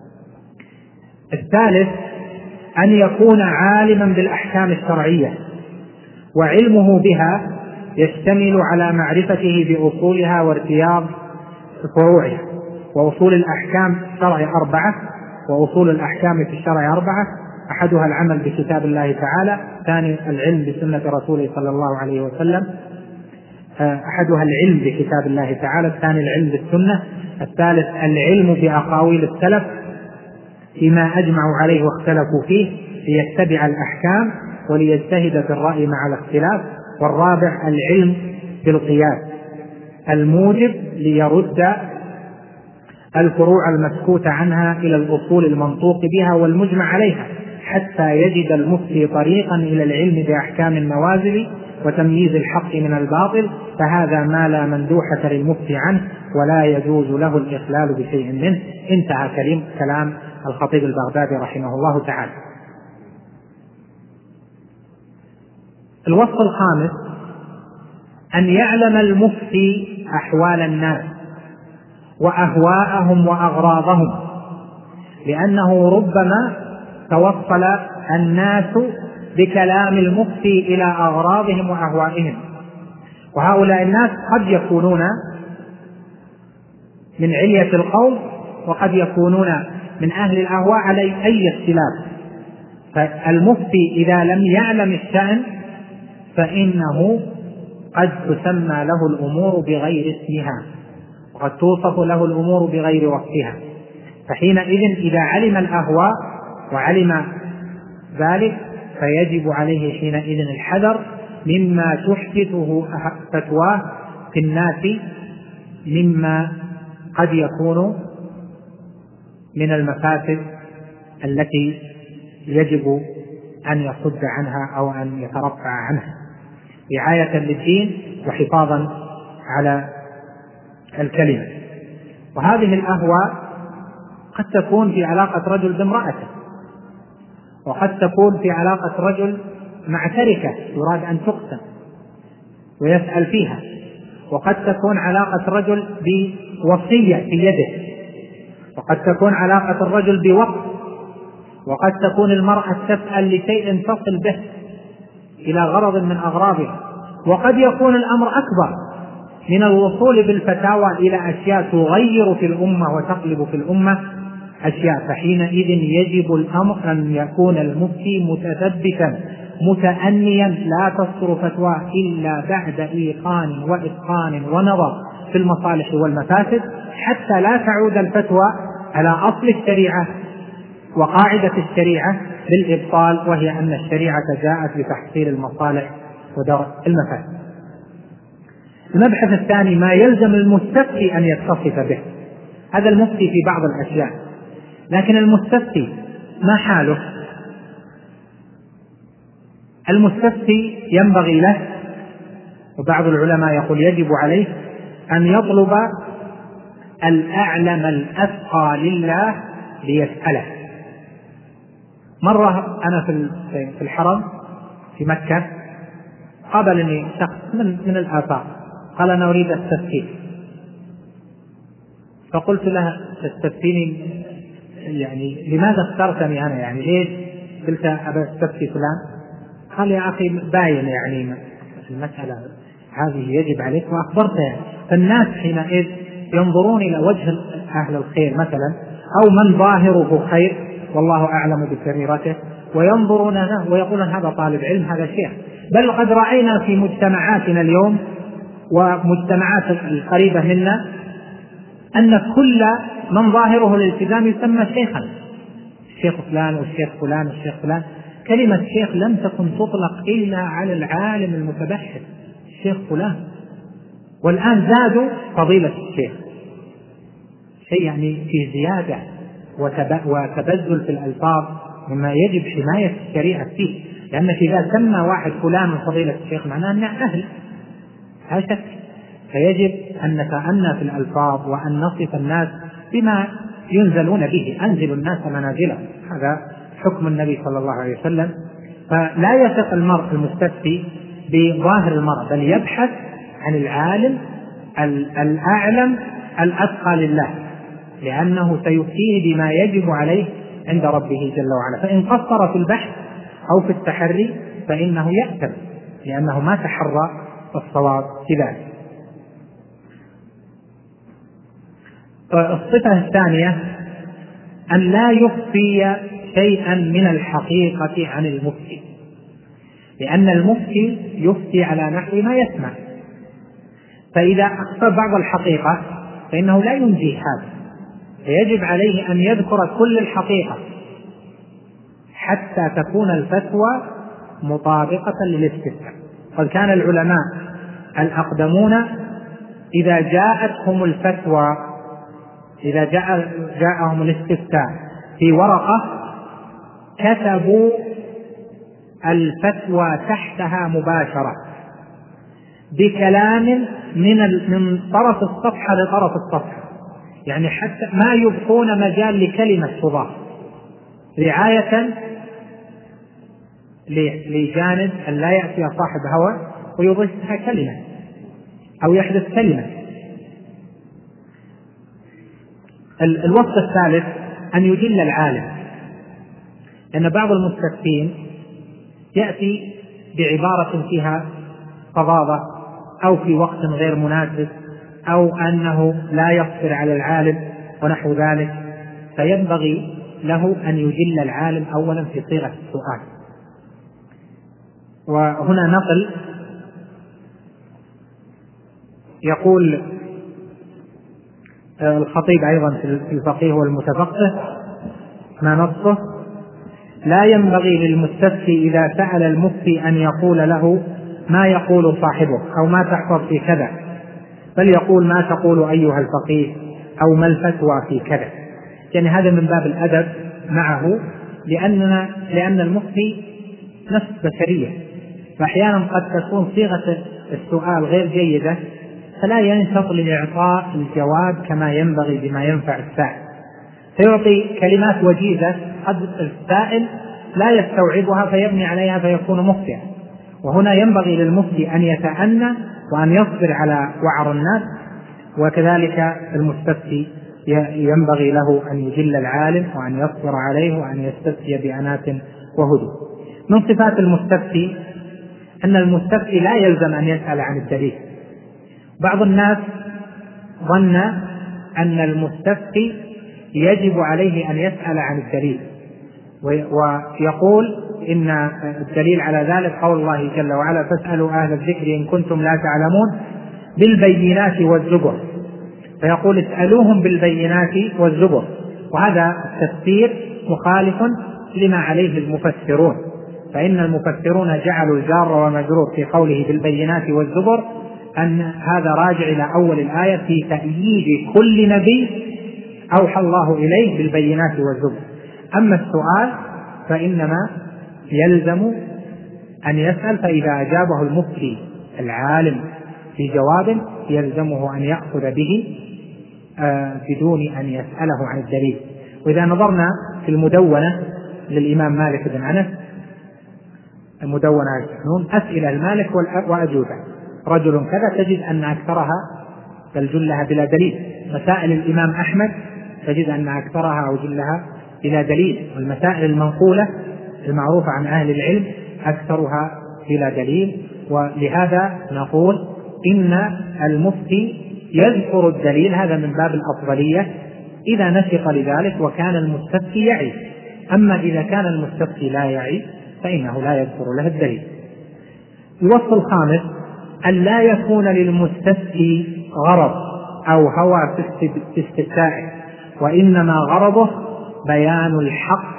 الثالث أن يكون عالما بالأحكام الشرعية، وعلمه بها يشتمل على معرفته بأصولها وارتياض فروعها. وأصول الأحكام الشرع أربعة، وأصول الأحكام في الشرع أربعة: أحدها العمل بكتاب الله تعالى، ثاني العلم بسنة رسوله صلى الله عليه وسلم، أحدها العلم بكتاب الله تعالى، الثاني العلم بالسنة، الثالث العلم بأقاويل السلف فيما أجمعوا عليه واختلفوا فيه ليتبع الأحكام وليجتهد في الرأي مع الاختلاف، والرابع العلم بالقياس الموجب ليرد الفروع المسكوت عنها إلى الأصول المنطوق بها والمجمع عليها، حتى يجد المفتي طريقا إلى العلم بأحكام النوازل وتمييز الحق من الباطل، فهذا ما لا مندوحة للمفتي عنه ولا يجوز له الإخلال بشيء منه. انتهى كلام الخطيب البغدادي رحمه الله تعالى. الوصف الخامس أن يعلم المفتي أحوال الناس وأهواءهم وأغراضهم، لأنه ربما توصل الناس بكلام المفتي إلى أغراضهم وأهوائهم، وهؤلاء الناس قد يكونون من علية القوم وقد يكونون من أهل الأهواء على أي اختلاف. فالمفتي إذا لم يعلم الشأن فإنه قد تسمى له الأمور بغير اسمها، وقد توصف له الأمور بغير وصفها. فحينئذ إذا علم الأهواء وعلم ذلك فيجب عليه حينئذ الحذر مما تحدثه فتواه في الناس، مما قد يكون من المفاسد التي يجب أن يصد عنها أو أن يترفع عنها رعاية للدين وحفاظا على الكلمة. وهذه الأهواء قد تكون في علاقة رجل بامرأته، وقد تكون في علاقة رجل مع تركة يراد أن تقسم ويسأل فيها، وقد تكون علاقة رجل بوصية في يده، وقد تكون علاقة الرجل بوقت، وقد تكون المرأة تسأل لشيء تصل به إلى غرض من أغراضها، وقد يكون الأمر أكبر من الوصول بالفتاوى إلى أشياء تغير في الأمة وتقلب في الأمة أشياء. فحينئذ يجب الأمر أن يكون المفتي متثبتا متأنيا، لا تصدر فتوى إلا بعد إيقان وإتقان ونظر في المصالح والمفاسد، حتى لا تعود الفتوى على أصل الشريعة وقاعدة الشريعة بالإبطال، وهي أن الشريعة جاءت لتحصيل المصالح ودرء المفاسد. المبحث الثاني ما يلزم المستفتي أن يتصف به. هذا المفتي في بعض الأشياء، لكن المستفتي ما حاله؟ المستفتي ينبغي له، وبعض العلماء يقول يجب عليه أن يطلب الأعلم الأتقى لله ليسأله. مرة أنا في الحرم في مكة قابلني شخص من, من الآفاق قال أنا أريد التفتي، فقلت له تستفتيني يعني لماذا اخترتني أنا، يعني ليش؟ قلت أبا استفتي فلان. قال يا أخي باين يعني المسألة هذه يجب عليك وأخبرته يعني. فالناس حينئذ ينظرون إلى وجه أهل الخير مثلا أو من ظاهره خير والله أعلم بسريرته وينظرون له ويقولون هذا طالب علم هذا شيخ. بل قد رأينا في مجتمعاتنا اليوم ومجتمعات القريبة منا أن كل من ظاهره الالتزام يسمى شيخا، الشيخ فلان والشيخ فلان والشيخ فلان. كلمة شيخ لم تكن تطلق إلا على العالم المتبحر الشيخ فلان، والآن زادوا فضيلة الشيخ، شيء يعني في زيادة وتبذل في الألفاظ مما يجب حماية الشريعة فيه، لأنك إذا سمى واحد فلان من فضيلة الشيخ معناه أنه أهل لا شك. فيجب أن نتأنى في الألفاظ وأن نصف الناس بما ينزلون به، أنزلوا الناس منازلهم، هذا حكم النبي صلى الله عليه وسلم. فلا يثق المرء المستفتي بظاهر المرء بل يبحث عن العالم الأعلم الأتقى لله، لأنه سيفتيه بما يجب عليه عند ربه جل وعلا. فإن قصر في البحث أو في التحري فإنه يأثم لأنه ما تحرى الصواب في ذلك. الصفة الثانية أن لا يخفي شيئا من الحقيقة عن المفتي، لأن المفتي يفتي على نحو ما يسمع، فإذا أخفى بعض الحقيقة فإنه لا ينجي هذا، فيجب عليه أن يذكر كل الحقيقة حتى تكون الفتوى مطابقة للاستفتاء. قد كان العلماء الأقدمون إذا جاءتهم الفتوى إذا جاء جاءهم الاستفتاء في ورقة كتبوا الفتوى تحتها مباشرة بكلام من من طرف الصفحة لطرف الصفحة، يعني حتى ما يبقون مجال لكلمة تضاف، رعاية لجانب أن لا يأتي صاحب هوى ويضيفها كلمة أو يحدث كلمة. الوصف الثالث أن يجل العالم، لأن بعض المستفتين يأتي بعبارة فيها فظاظة أو في وقت غير مناسب أو أنه لا يقصر على العالم ونحو ذلك، فينبغي له أن يجل العالم أولا في صيغة السؤال. وهنا نقل يقول الخطيب أيضا في الفقيه والمتفقه ما نصه: لا ينبغي للمستفتي إذا سأل المفتي أن يقول له ما يقول صاحبه أو ما تحفظ في كذا، بل يقول ما تقول أيها الفقيه أو ما الفتوى في كذا. يعني هذا من باب الأدب معه، لأننا لأن المفتي نفس بشرية، فأحيانا قد تكون صيغة السؤال غير جيدة فلا ينشط لإعطاء الجواب كما ينبغي بما ينفع السائل، فيعطي كلمات وجيزة قد السائل لا يستوعبها فيبني عليها فيكون مخطئا. وهنا ينبغي للمفتي أن يتأنى وأن يصبر على وعر الناس، وكذلك المستفتي ينبغي له أن يجل العالم وأن يصبر عليه وأن يستفتي بأنات وهدوء. من صفات المستفتي أن المستفتي لا يلزم أن يسأل عن الدليل. بعض الناس ظن أن المستفتي يجب عليه أن يسأل عن الدليل، ويقول إن الدليل على ذلك قول الله جل وعلا: فاسألوا أهل الذكر إن كنتم لا تعلمون بالبينات والزبر، فيقول اسألوهم بالبينات والزبر، وهذا التفسير مخالف لما عليه المفسرون، فإن المفسرون جعلوا الجار ومجرور في قوله بالبينات والزبر أن هذا راجع إلى أول الآية في تأييد كل نبي أوحى الله إليه بالبينات والزبر. أما السؤال فإنما يلزم أن يسأل، فإذا أجابه المفتي العالم في جواب يلزمه أن يأخذ به بدون أن يسأله عن الدليل. وإذا نظرنا في المدونة للإمام مالك بن أنس، المدونة السحنون، أسئلة المالك وأجوبة، رجل كذا، تجد أن أكثرها بل جلها بلا دليل. مسائل الإمام أحمد تجد أن أكثرها أو جلها بلا دليل. والمسائل المنقولة المعروفة عن أهل العلم أكثرها بلا دليل. ولهذا نقول إن المفتي يذكر الدليل، هذا من باب الأفضلية إذا نسق لذلك وكان المستفتي يعي. أما إذا كان المستفتي لا يعي فإنه لا يذكر له الدليل. الوصف الخامس أن لا يكون للمستفتي غرض أو هوى في استفتائه، وإنما غرضه بيان الحق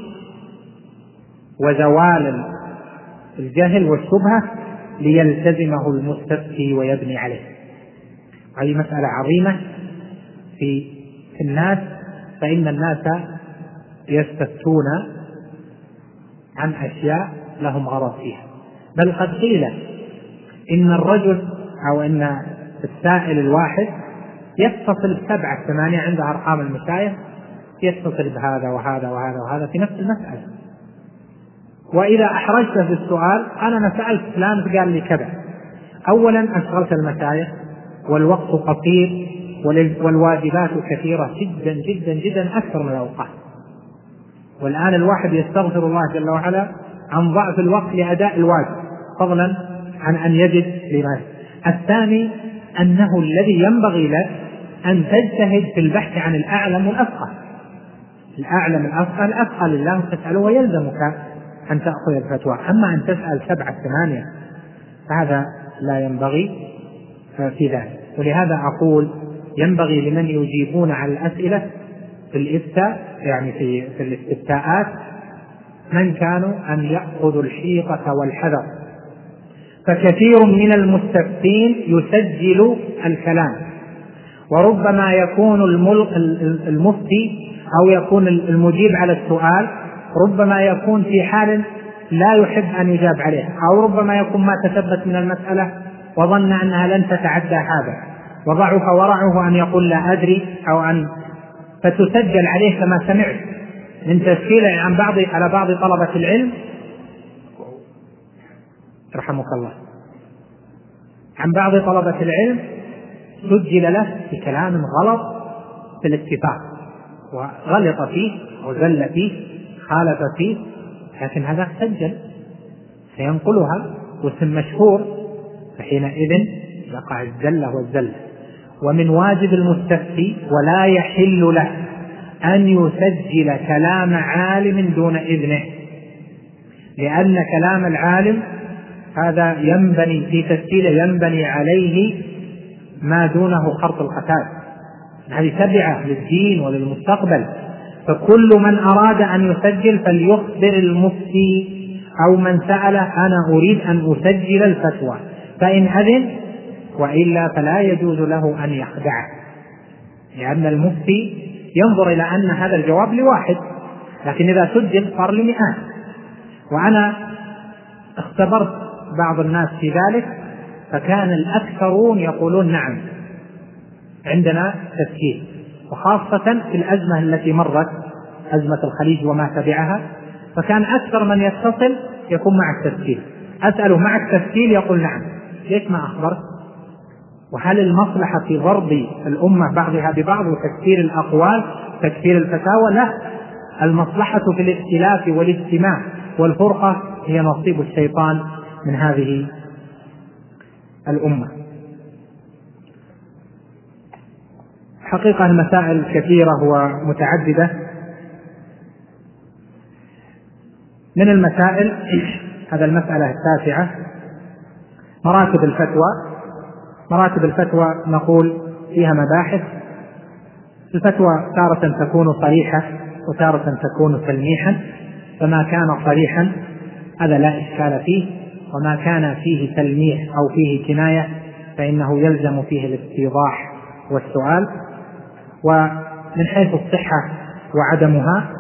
وزوال الجهل والشبهة ليلتزمه المستفتي ويبني عليه. هذه مسألة عظيمة في الناس، فإن الناس يستفتون عن أشياء لهم غرض فيها، بل قد قيل إن الرجل أو إن السائل الواحد يتصل بسبعة ثمانية عندها أرقام المشايخ، يتصل بهذا وهذا وهذا وهذا في نفس المسألة. وإذا أحرجت في السؤال أنا ما سألت فلان قال لي كذا، أولا أشغلت المشايخ والوقت قصير والواجبات كثيرة جدا جدا جدا أكثر من الأوقات، والآن الواحد يستغفر الله جل وعلا عن ضعف الوقت لأداء الواجب فضلا عن أن يجد لما. الثاني أنه الذي ينبغي لك أن تجتهد في البحث عن الأعلم والأفقه، الأعلم الأفقه الأفقه لله تسأله ويلزمك أن تأخذ الفتوى. أما أن تسأل سبعة ثمانية فهذا لا ينبغي في ذلك. ولهذا أقول ينبغي لمن يجيبون على الأسئلة في الإفتاء يعني في, في الاستفتاءات من كانوا أن يأخذوا الحيطة والحذر، فكثير من المستفتين يسجل الكلام، وربما يكون المفتي أو يكون المجيب على السؤال ربما يكون في حال لا يحب أن يجاب عليه، أو ربما يكون ما تثبت من المسألة وظن أنها لن تتعدى هذا وضعف ورعه أن يقول لا أدري أو أن فتسجل عليه كما سمعت من تسجيله عن بعض على بعض طلبة العلم رحمك الله عن بعض طلبة العلم سجل له بكلام غلط في الاتفاق وغلط فيه وزل فيه خالف فيه، لكن هذا سجل سينقلها واسم مشهور، فحينئذ يقع الزلة والزلة. ومن واجب المستفتي ولا يحل له أن يسجل كلام عالم دون إذنه، لأن كلام العالم هذا ينبني في تسجيله ينبني عليه ما دونه خرط القتال، هذه تبعة للدين وللمستقبل. فكل من أراد أن يسجل فليخبر المفتي أو من سأله أنا أريد أن أسجل الفتوى، فإن أذن، وإلا فلا يجوز له أن يخدعه، لأن المفتي ينظر إلى أن هذا الجواب لواحد، لكن إذا سجل صار لمئات. وأنا اختبرت بعض الناس في ذلك فكان الأكثرون يقولون نعم عندنا تسجيل، وخاصة في الأزمة التي مرت أزمة الخليج وما تبعها، فكان أكثر من يتصل يكون مع التسجيل، أسأله مع التسجيل يقول نعم، ليش ما أخبرت؟ وهل المصلحة في ضرب الأمة بعضها ببعض وتكثير الأقوال تكثير الفتاوى؟ لا، المصلحة في الاختلاف والاجتماع والفرقة هي نصيب الشيطان من هذه الأمة. حقيقة المسائل كثيرة ومتعددة. من المسائل هذا المسألة التاسعة مراتب الفتوى. مراتب الفتوى نقول فيها مباحث. الفتوى تارة تكون صريحة وتارة تكون تلميحا، فما كان صريحا هذا لا إشكال فيه، وما كان فيه تلميح أو فيه كناية فإنه يلزم فيه الاستيضاح والسؤال. ومن حيث الصحة وعدمها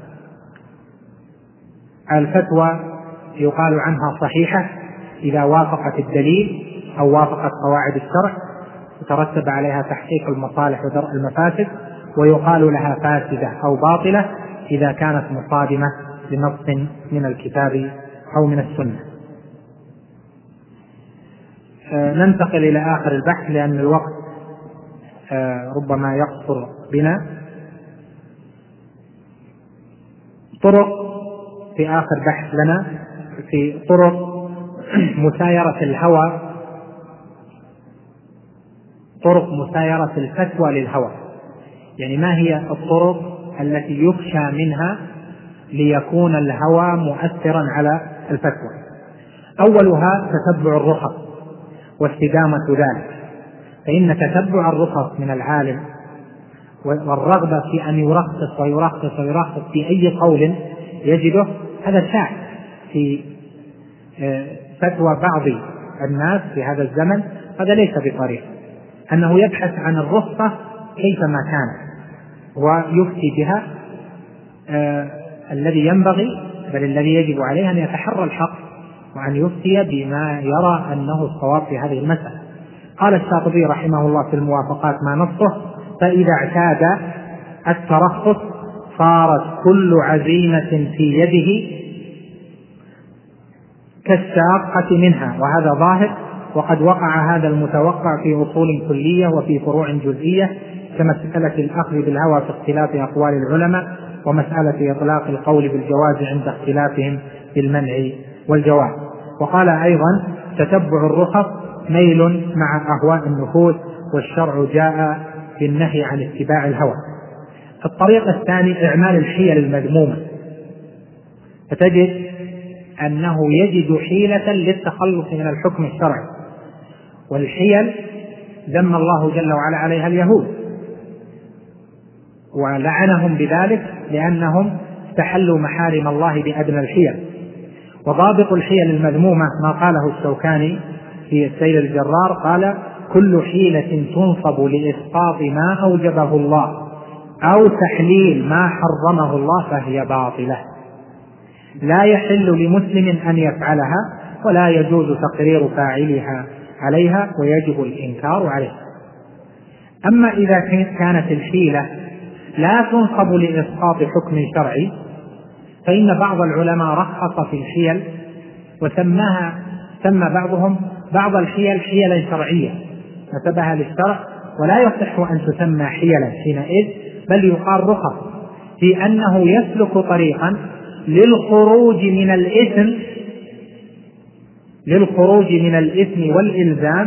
الفتوى يقال عنها صحيحة إذا وافقت الدليل أو وافقت قواعد الشرع، يترتب عليها تحقيق المصالح ودرء المفاسد، ويقال لها فاسدة أو باطلة إذا كانت مصادمة لنص من الكتاب أو من السنة. ننتقل إلى آخر البحث لأن الوقت ربما يقصر بنا. طرق في آخر بحث لنا في طرق مسايرة الهوى، طرق مسايرة الفتوى للهوى، يعني ما هي الطرق التي يخشى منها ليكون الهوى مؤثرا على الفتوى. أولها تتبع الرخص واستدامة ذلك، فإن تتبع الرخص من العالم والرغبة في أن يرخص ويرخص ويرخص في أي قول يجده، هذا شاع في فتوى بعض الناس في هذا الزمن. هذا ليس بطريق أنه يبحث عن الرخصة كيفما كان ويفتي بها آه الذي ينبغي، بل الذي يجب عليه أن يتحرى الحق وأن يفتي بما يرى أنه الصواب في هذه المسألة. قال الشاطبي رحمه الله في الموافقات ما نصه: فإذا اعتاد الترخص صارت كل عزيمة في يده كالساقة منها، وهذا ظاهر، وقد وقع هذا المتوقع في أصول كلية وفي فروع جزئية كمسألة الأخذ بالهوى في اختلاف أقوال العلماء، ومسألة إطلاق القول بالجواز عند اختلافهم في المنع والجواز. وقال أيضا: تتبع الرخص ميل مع أهواء النفوس، والشرع جاء بالنهي عن اتباع الهوى. الطريق الثاني إعمال الحيل المذمومة، فتجد أنه يجد حيلة للتخلص من الحكم الشرعي، والحيل ذم الله جل وعلا عليها اليهود ولعنهم بذلك لأنهم استحلوا محارم الله بأدنى الحيل. وضابط الحيل المذمومة ما قاله الشوكاني في السيل الجرار، قال: كل حيلة تنصب لإسقاط ما أوجبه الله أو تحليل ما حرمه الله فهي باطلة، لا يحل لمسلم أن يفعلها، ولا يجوز تقرير فاعلها عليها، ويجب الإنكار عليها. أما إذا كانت الحيلة لا تنصب لإسقاط حكم شرعي، فإن بعض العلماء رخص في الحيل وسماها سمى بعضهم بعض الحيل حيلا شرعية نسبها للشرع، ولا يصح أن تسمى حيلا حينئذ، بل يقال رخص في أنه يسلك طريقا للخروج من الإثم للخروج من الإثم والإلزام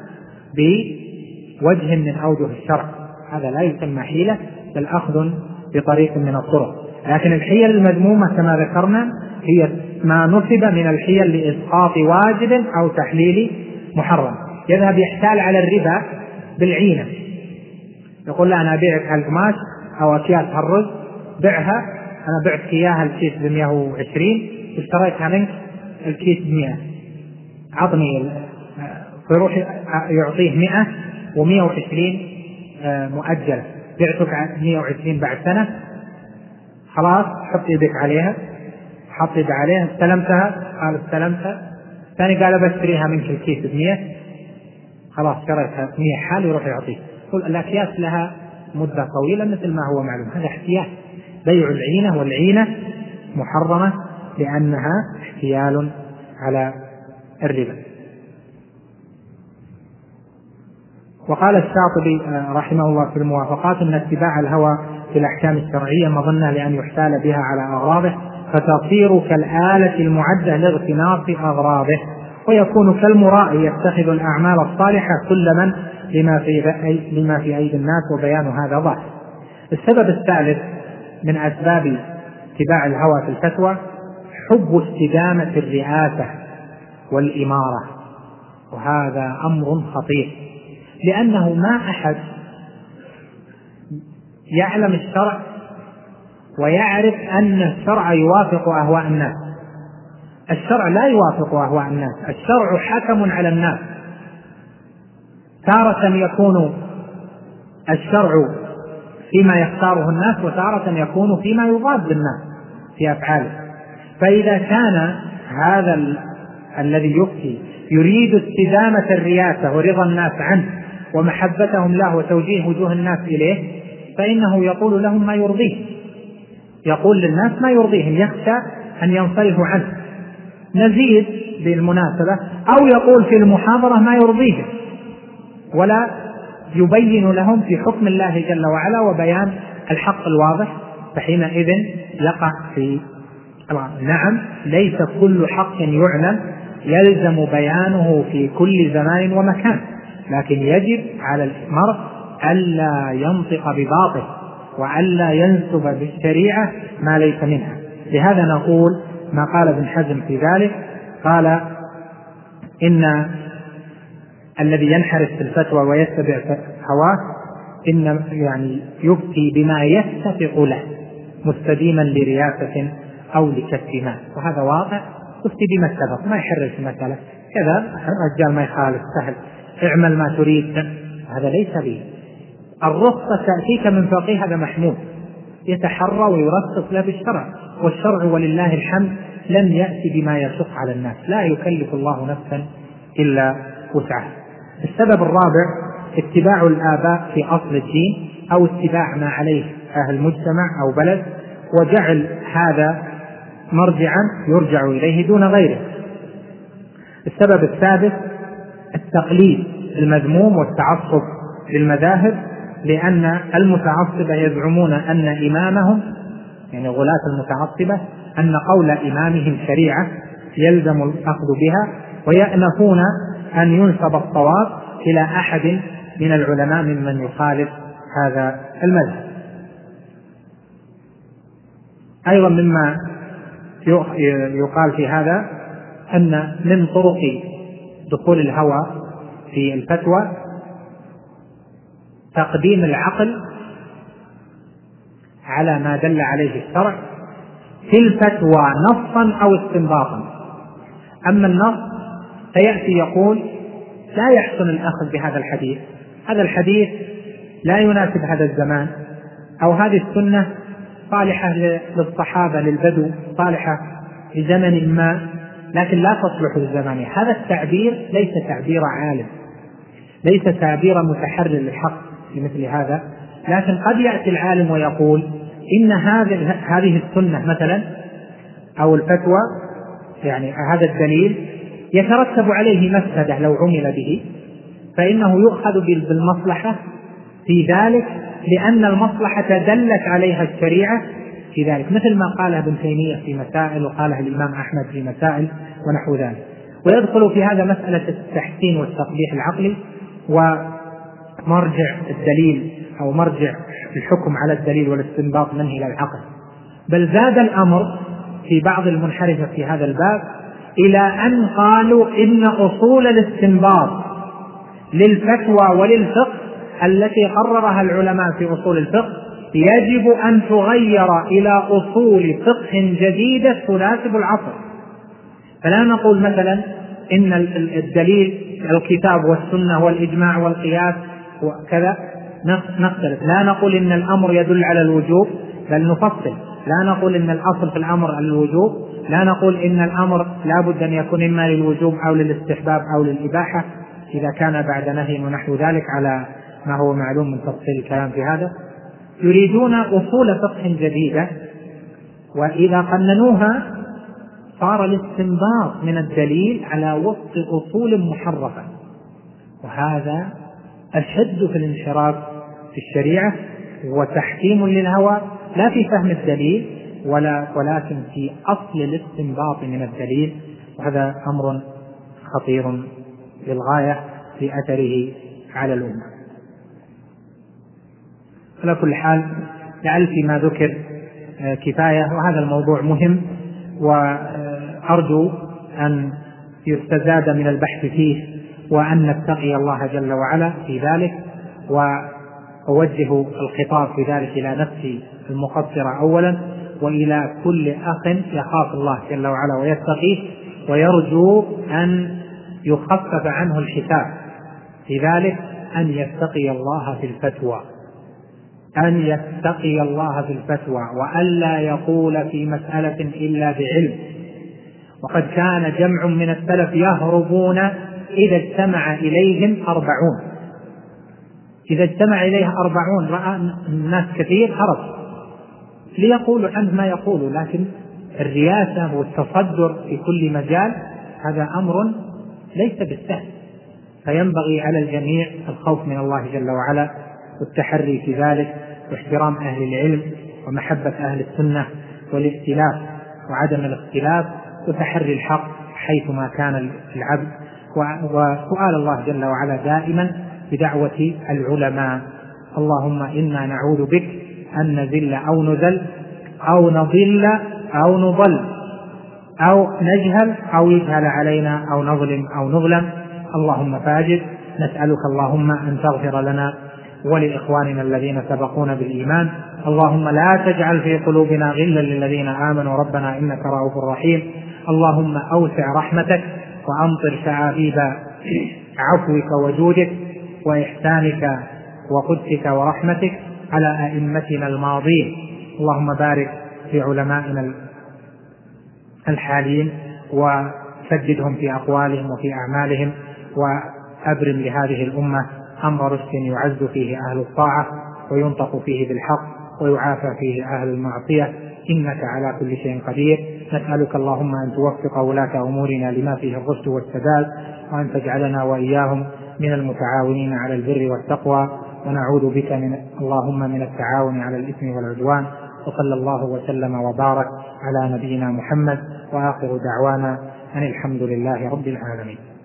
بوجه من أوجه الشرع. هذا لا يسمى حيلة، بل أخذ بطريق من الطرق. لكن الحيل المذمومة كما ذكرنا هي ما نصب من الحيل لإسقاط واجب أو تحليل محرم. يذهب يحتال على الربا بالعينة، يقول له: أنا أبيعك هالقماش أو أكياس هالرز، بعها، أنا بعتك إياها الكيس بمئة وعشرين واشتريتها منك الكيس بمئة، عطني. فيروح يعطيه مئة ومئة وعشرين مؤجلة، بعتك مئة وعشرين بعد سنة، خلاص حط يدك عليها، حط يد عليها، استلمتها، قال استلمتها. ثاني قال بشتريها منك الكيس بمئة، خلاص شريتها مئة حال، يروح يعطيه. يقول الأكياس لها مدة طويلة مثل ما هو معلوم، هذا احتيال، بيع العينة، والعينة محرمة لأنها احتيال على الربا. وقال الشاطبي رحمه الله في الموافقات: أن اتباع الهوى في الأحكام الشرعية مظنة لأن يحتال بها على أغراضه، فتصير كالآلة المعدة لاغتناص أغراضه، ويكون كالمرائي يتخذ الأعمال الصالحة سلما لما في لما في أيدي الناس، وبيان هذا ظاهر. السبب الثالث من أسباب اتباع الهوى في الفتوى حب استدامة الرئاسة والإمارة، وهذا أمر خطير، لأنه ما أحد يعلم الشرع ويعرف أن الشرع يوافق أهواء الناس. الشرع لا يوافق أهواء الناس، الشرع حكم على الناس. تارة يكون الشرع فيما يختاره الناس، وتارة يكون فيما يضاد الناس في أفعاله. فإذا كان هذا ال... الذي يفتي يريد استدامة الرياسة ورضا الناس عنه، ومحبتهم له وتوجيه وجوه الناس إليه، فإنه يقول لهم ما يرضيه، يقول للناس ما يرضيهم، يخشى أن ينصرفوا عنه. نزيد بالمناسبة، أو يقول في المحاضرة ما يرضيهم ولا يبين لهم في حكم الله جل وعلا وبيان الحق الواضح، فحينئذ يقع في نعم. ليس كل حق يعلم يلزم بيانه في كل زمان ومكان، لكن يجب على المرء ألا ينطق بباطل وألا ينسب بالشريعة ما ليس منها. لهذا نقول ما قال ابن حزم في ذلك، قال إن الذي ينحرف في الفتوى ويتبع هواه إن يعني يفتي بما يتفق له مستديما لرياسة أو لكسب مال، وهذا واقع. يفتي بما اتفق، ما يحرر في مسألة كذا، الرجال ما يخالف، سهل، اعمل ما تريد، هذا ليس به. الرخصة تأتيك من فقيه، هذا محمود، يتحرى ويرخص له بالشرع، والشرع ولله الحمد لم يأتي بما يشق على الناس، لا يكلف الله نفسا إلا وسعها. السبب الرابع اتباع الآباء في أصل الدين، أو اتباع ما عليه أهل مجتمع أو بلد، وجعل هذا مرجعا يرجع إليه دون غيره. السبب السادس التقليد المذموم والتعصب للمذاهب، لأن المتعصبة يزعمون أن إمامهم، يعني غلاة المتعصبة، أن قول إمامهم شريعة يلزم الأخذ بها، ويأنفون أن ينسب الصواب إلى أحد من العلماء ممن يخالف هذا المذهب. أيضا مما يقال في هذا أن من طرق دخول الهوى في الفتوى تقديم العقل على ما دل عليه الشرع في الفتوى نصا أو استنباطا. أما النص فيأتي يقول لا يحسن الأخذ بهذا الحديث، هذا الحديث لا يناسب هذا الزمان، أو هذه السنة صالحة للصحابة للبدو، صالحة لزمن ما، لكن لا تصلح للزمان. هذا التعبير ليس تعبير عالم، ليس تعبير متحرر للحق في مثل هذا. لكن قد يأتي العالم ويقول إن هذه السنة مثلا أو الفتوى، يعني هذا الدليل يترتب عليه مفسدة لو عمل به، فإنه يؤخذ بالمصلحة في ذلك، لأن المصلحة دلت عليها الشريعة في ذلك، مثل ما قاله ابن تيمية في مسائل، وقاله الإمام أحمد في مسائل ونحو ذلك. ويدخل في هذا مسألة التحسين والتقبيح العقلي، ومرجع الدليل أو مرجع الحكم على الدليل والاستنباط منه إلى العقل. بل زاد الأمر في بعض المنحرفة في هذا الباب إلى أن قالوا إن أصول الاستنباط للفتوى وللفقه التي قررها العلماء في أصول الفقه يجب أن تغير إلى أصول فقه جديدة تناسب العصر. فلا نقول مثلا إن الدليل الكتاب والسنة والإجماع والقياس وكذا نختلف، لا نقول إن الأمر يدل على الوجوب، بل نفصل. لا نقول إن الأصل في الأمر على الوجوب، لا نقول إن الأمر لا بد أن يكون إما للوجوب أو للاستحباب أو للإباحة إذا كان بعد نهي ونحو ذلك، على ما هو معلوم من تفصيل الكلام في هذا. يريدون أصول فقه جديدة، وإذا قننوها صار الاستنباط من الدليل على وفق أصول محرفة، وهذا أشد في الانحراف في الشريعة وتحكيم للهوى، لا في فهم الدليل ولا ولكن في أصل الاستنباط من الدليل، وهذا أمر خطير للغاية في أثره على الأمة. على كل حال لعل فيما ذكر كفاية، وهذا الموضوع مهم، وأرجو أن يستزاد من البحث فيه، وأن نتقي الله جل وعلا في ذلك. وأوجه الخطاب في ذلك إلى نفسي المقصرة أولا، وإلى كل أخ يخاف الله جل وعلا ويتقيه ويرجو أن يخفف عنه الحساب في ذلك، أن يتقي الله في الفتوى، أن يتقي الله في الفتوى، وألا يقول في مسألة إلا بعلم. وقد كان جمع من السلف يهربون إذا اجتمع إليهم أربعون، إذا اجتمع إليه أربعون رأى الناس كثير هرب ليقولوا عنه ما يقولوا، لكن الرياسة والتصدر في كل مجال هذا أمر ليس بالسهل، فينبغي على الجميع الخوف من الله جل وعلا والتحري في ذلك، واحترام أهل العلم ومحبة أهل السنة والائتلاف وعدم الاختلاف وتحري الحق حيثما كان العبد، وسؤال الله جل وعلا دائما بدعوة العلماء: اللهم إنا نعوذ بك أن نذل أو نذل أو نضل أو نضل أو نجهل أو يجهل علينا أو نظلم أو نظلم، اللهم فاجد. نسألك اللهم أن تغفر لنا ولإخواننا الذين سبقونا بالإيمان، اللهم لا تجعل في قلوبنا غلا للذين آمنوا ربنا إنك رؤوف رحيم، اللهم أوسع رحمتك وأمطر شعابيب عفوك وجودك وإحسانك وقدسك ورحمتك على أئمتنا الماضين، اللهم بارك في علمائنا الحالين وسددهم في أقوالهم وفي أعمالهم، وأبرم لهذه الأمة أمر رشد يعز فيه أهل الطاعة وينطق فيه بالحق ويعافى فيه أهل المعصية، إنك على كل شيء قدير. نسألك اللهم أن توفق ولاة أمورنا لما فيه الرشد والسداد، وأن تجعلنا وإياهم من المتعاونين على البر والتقوى، ونعوذ بك من اللهم من التعاون على الإثم والعدوان. وصلى الله وسلم وبارك على نبينا محمد، وآخر دعوانا أن الحمد لله رب العالمين.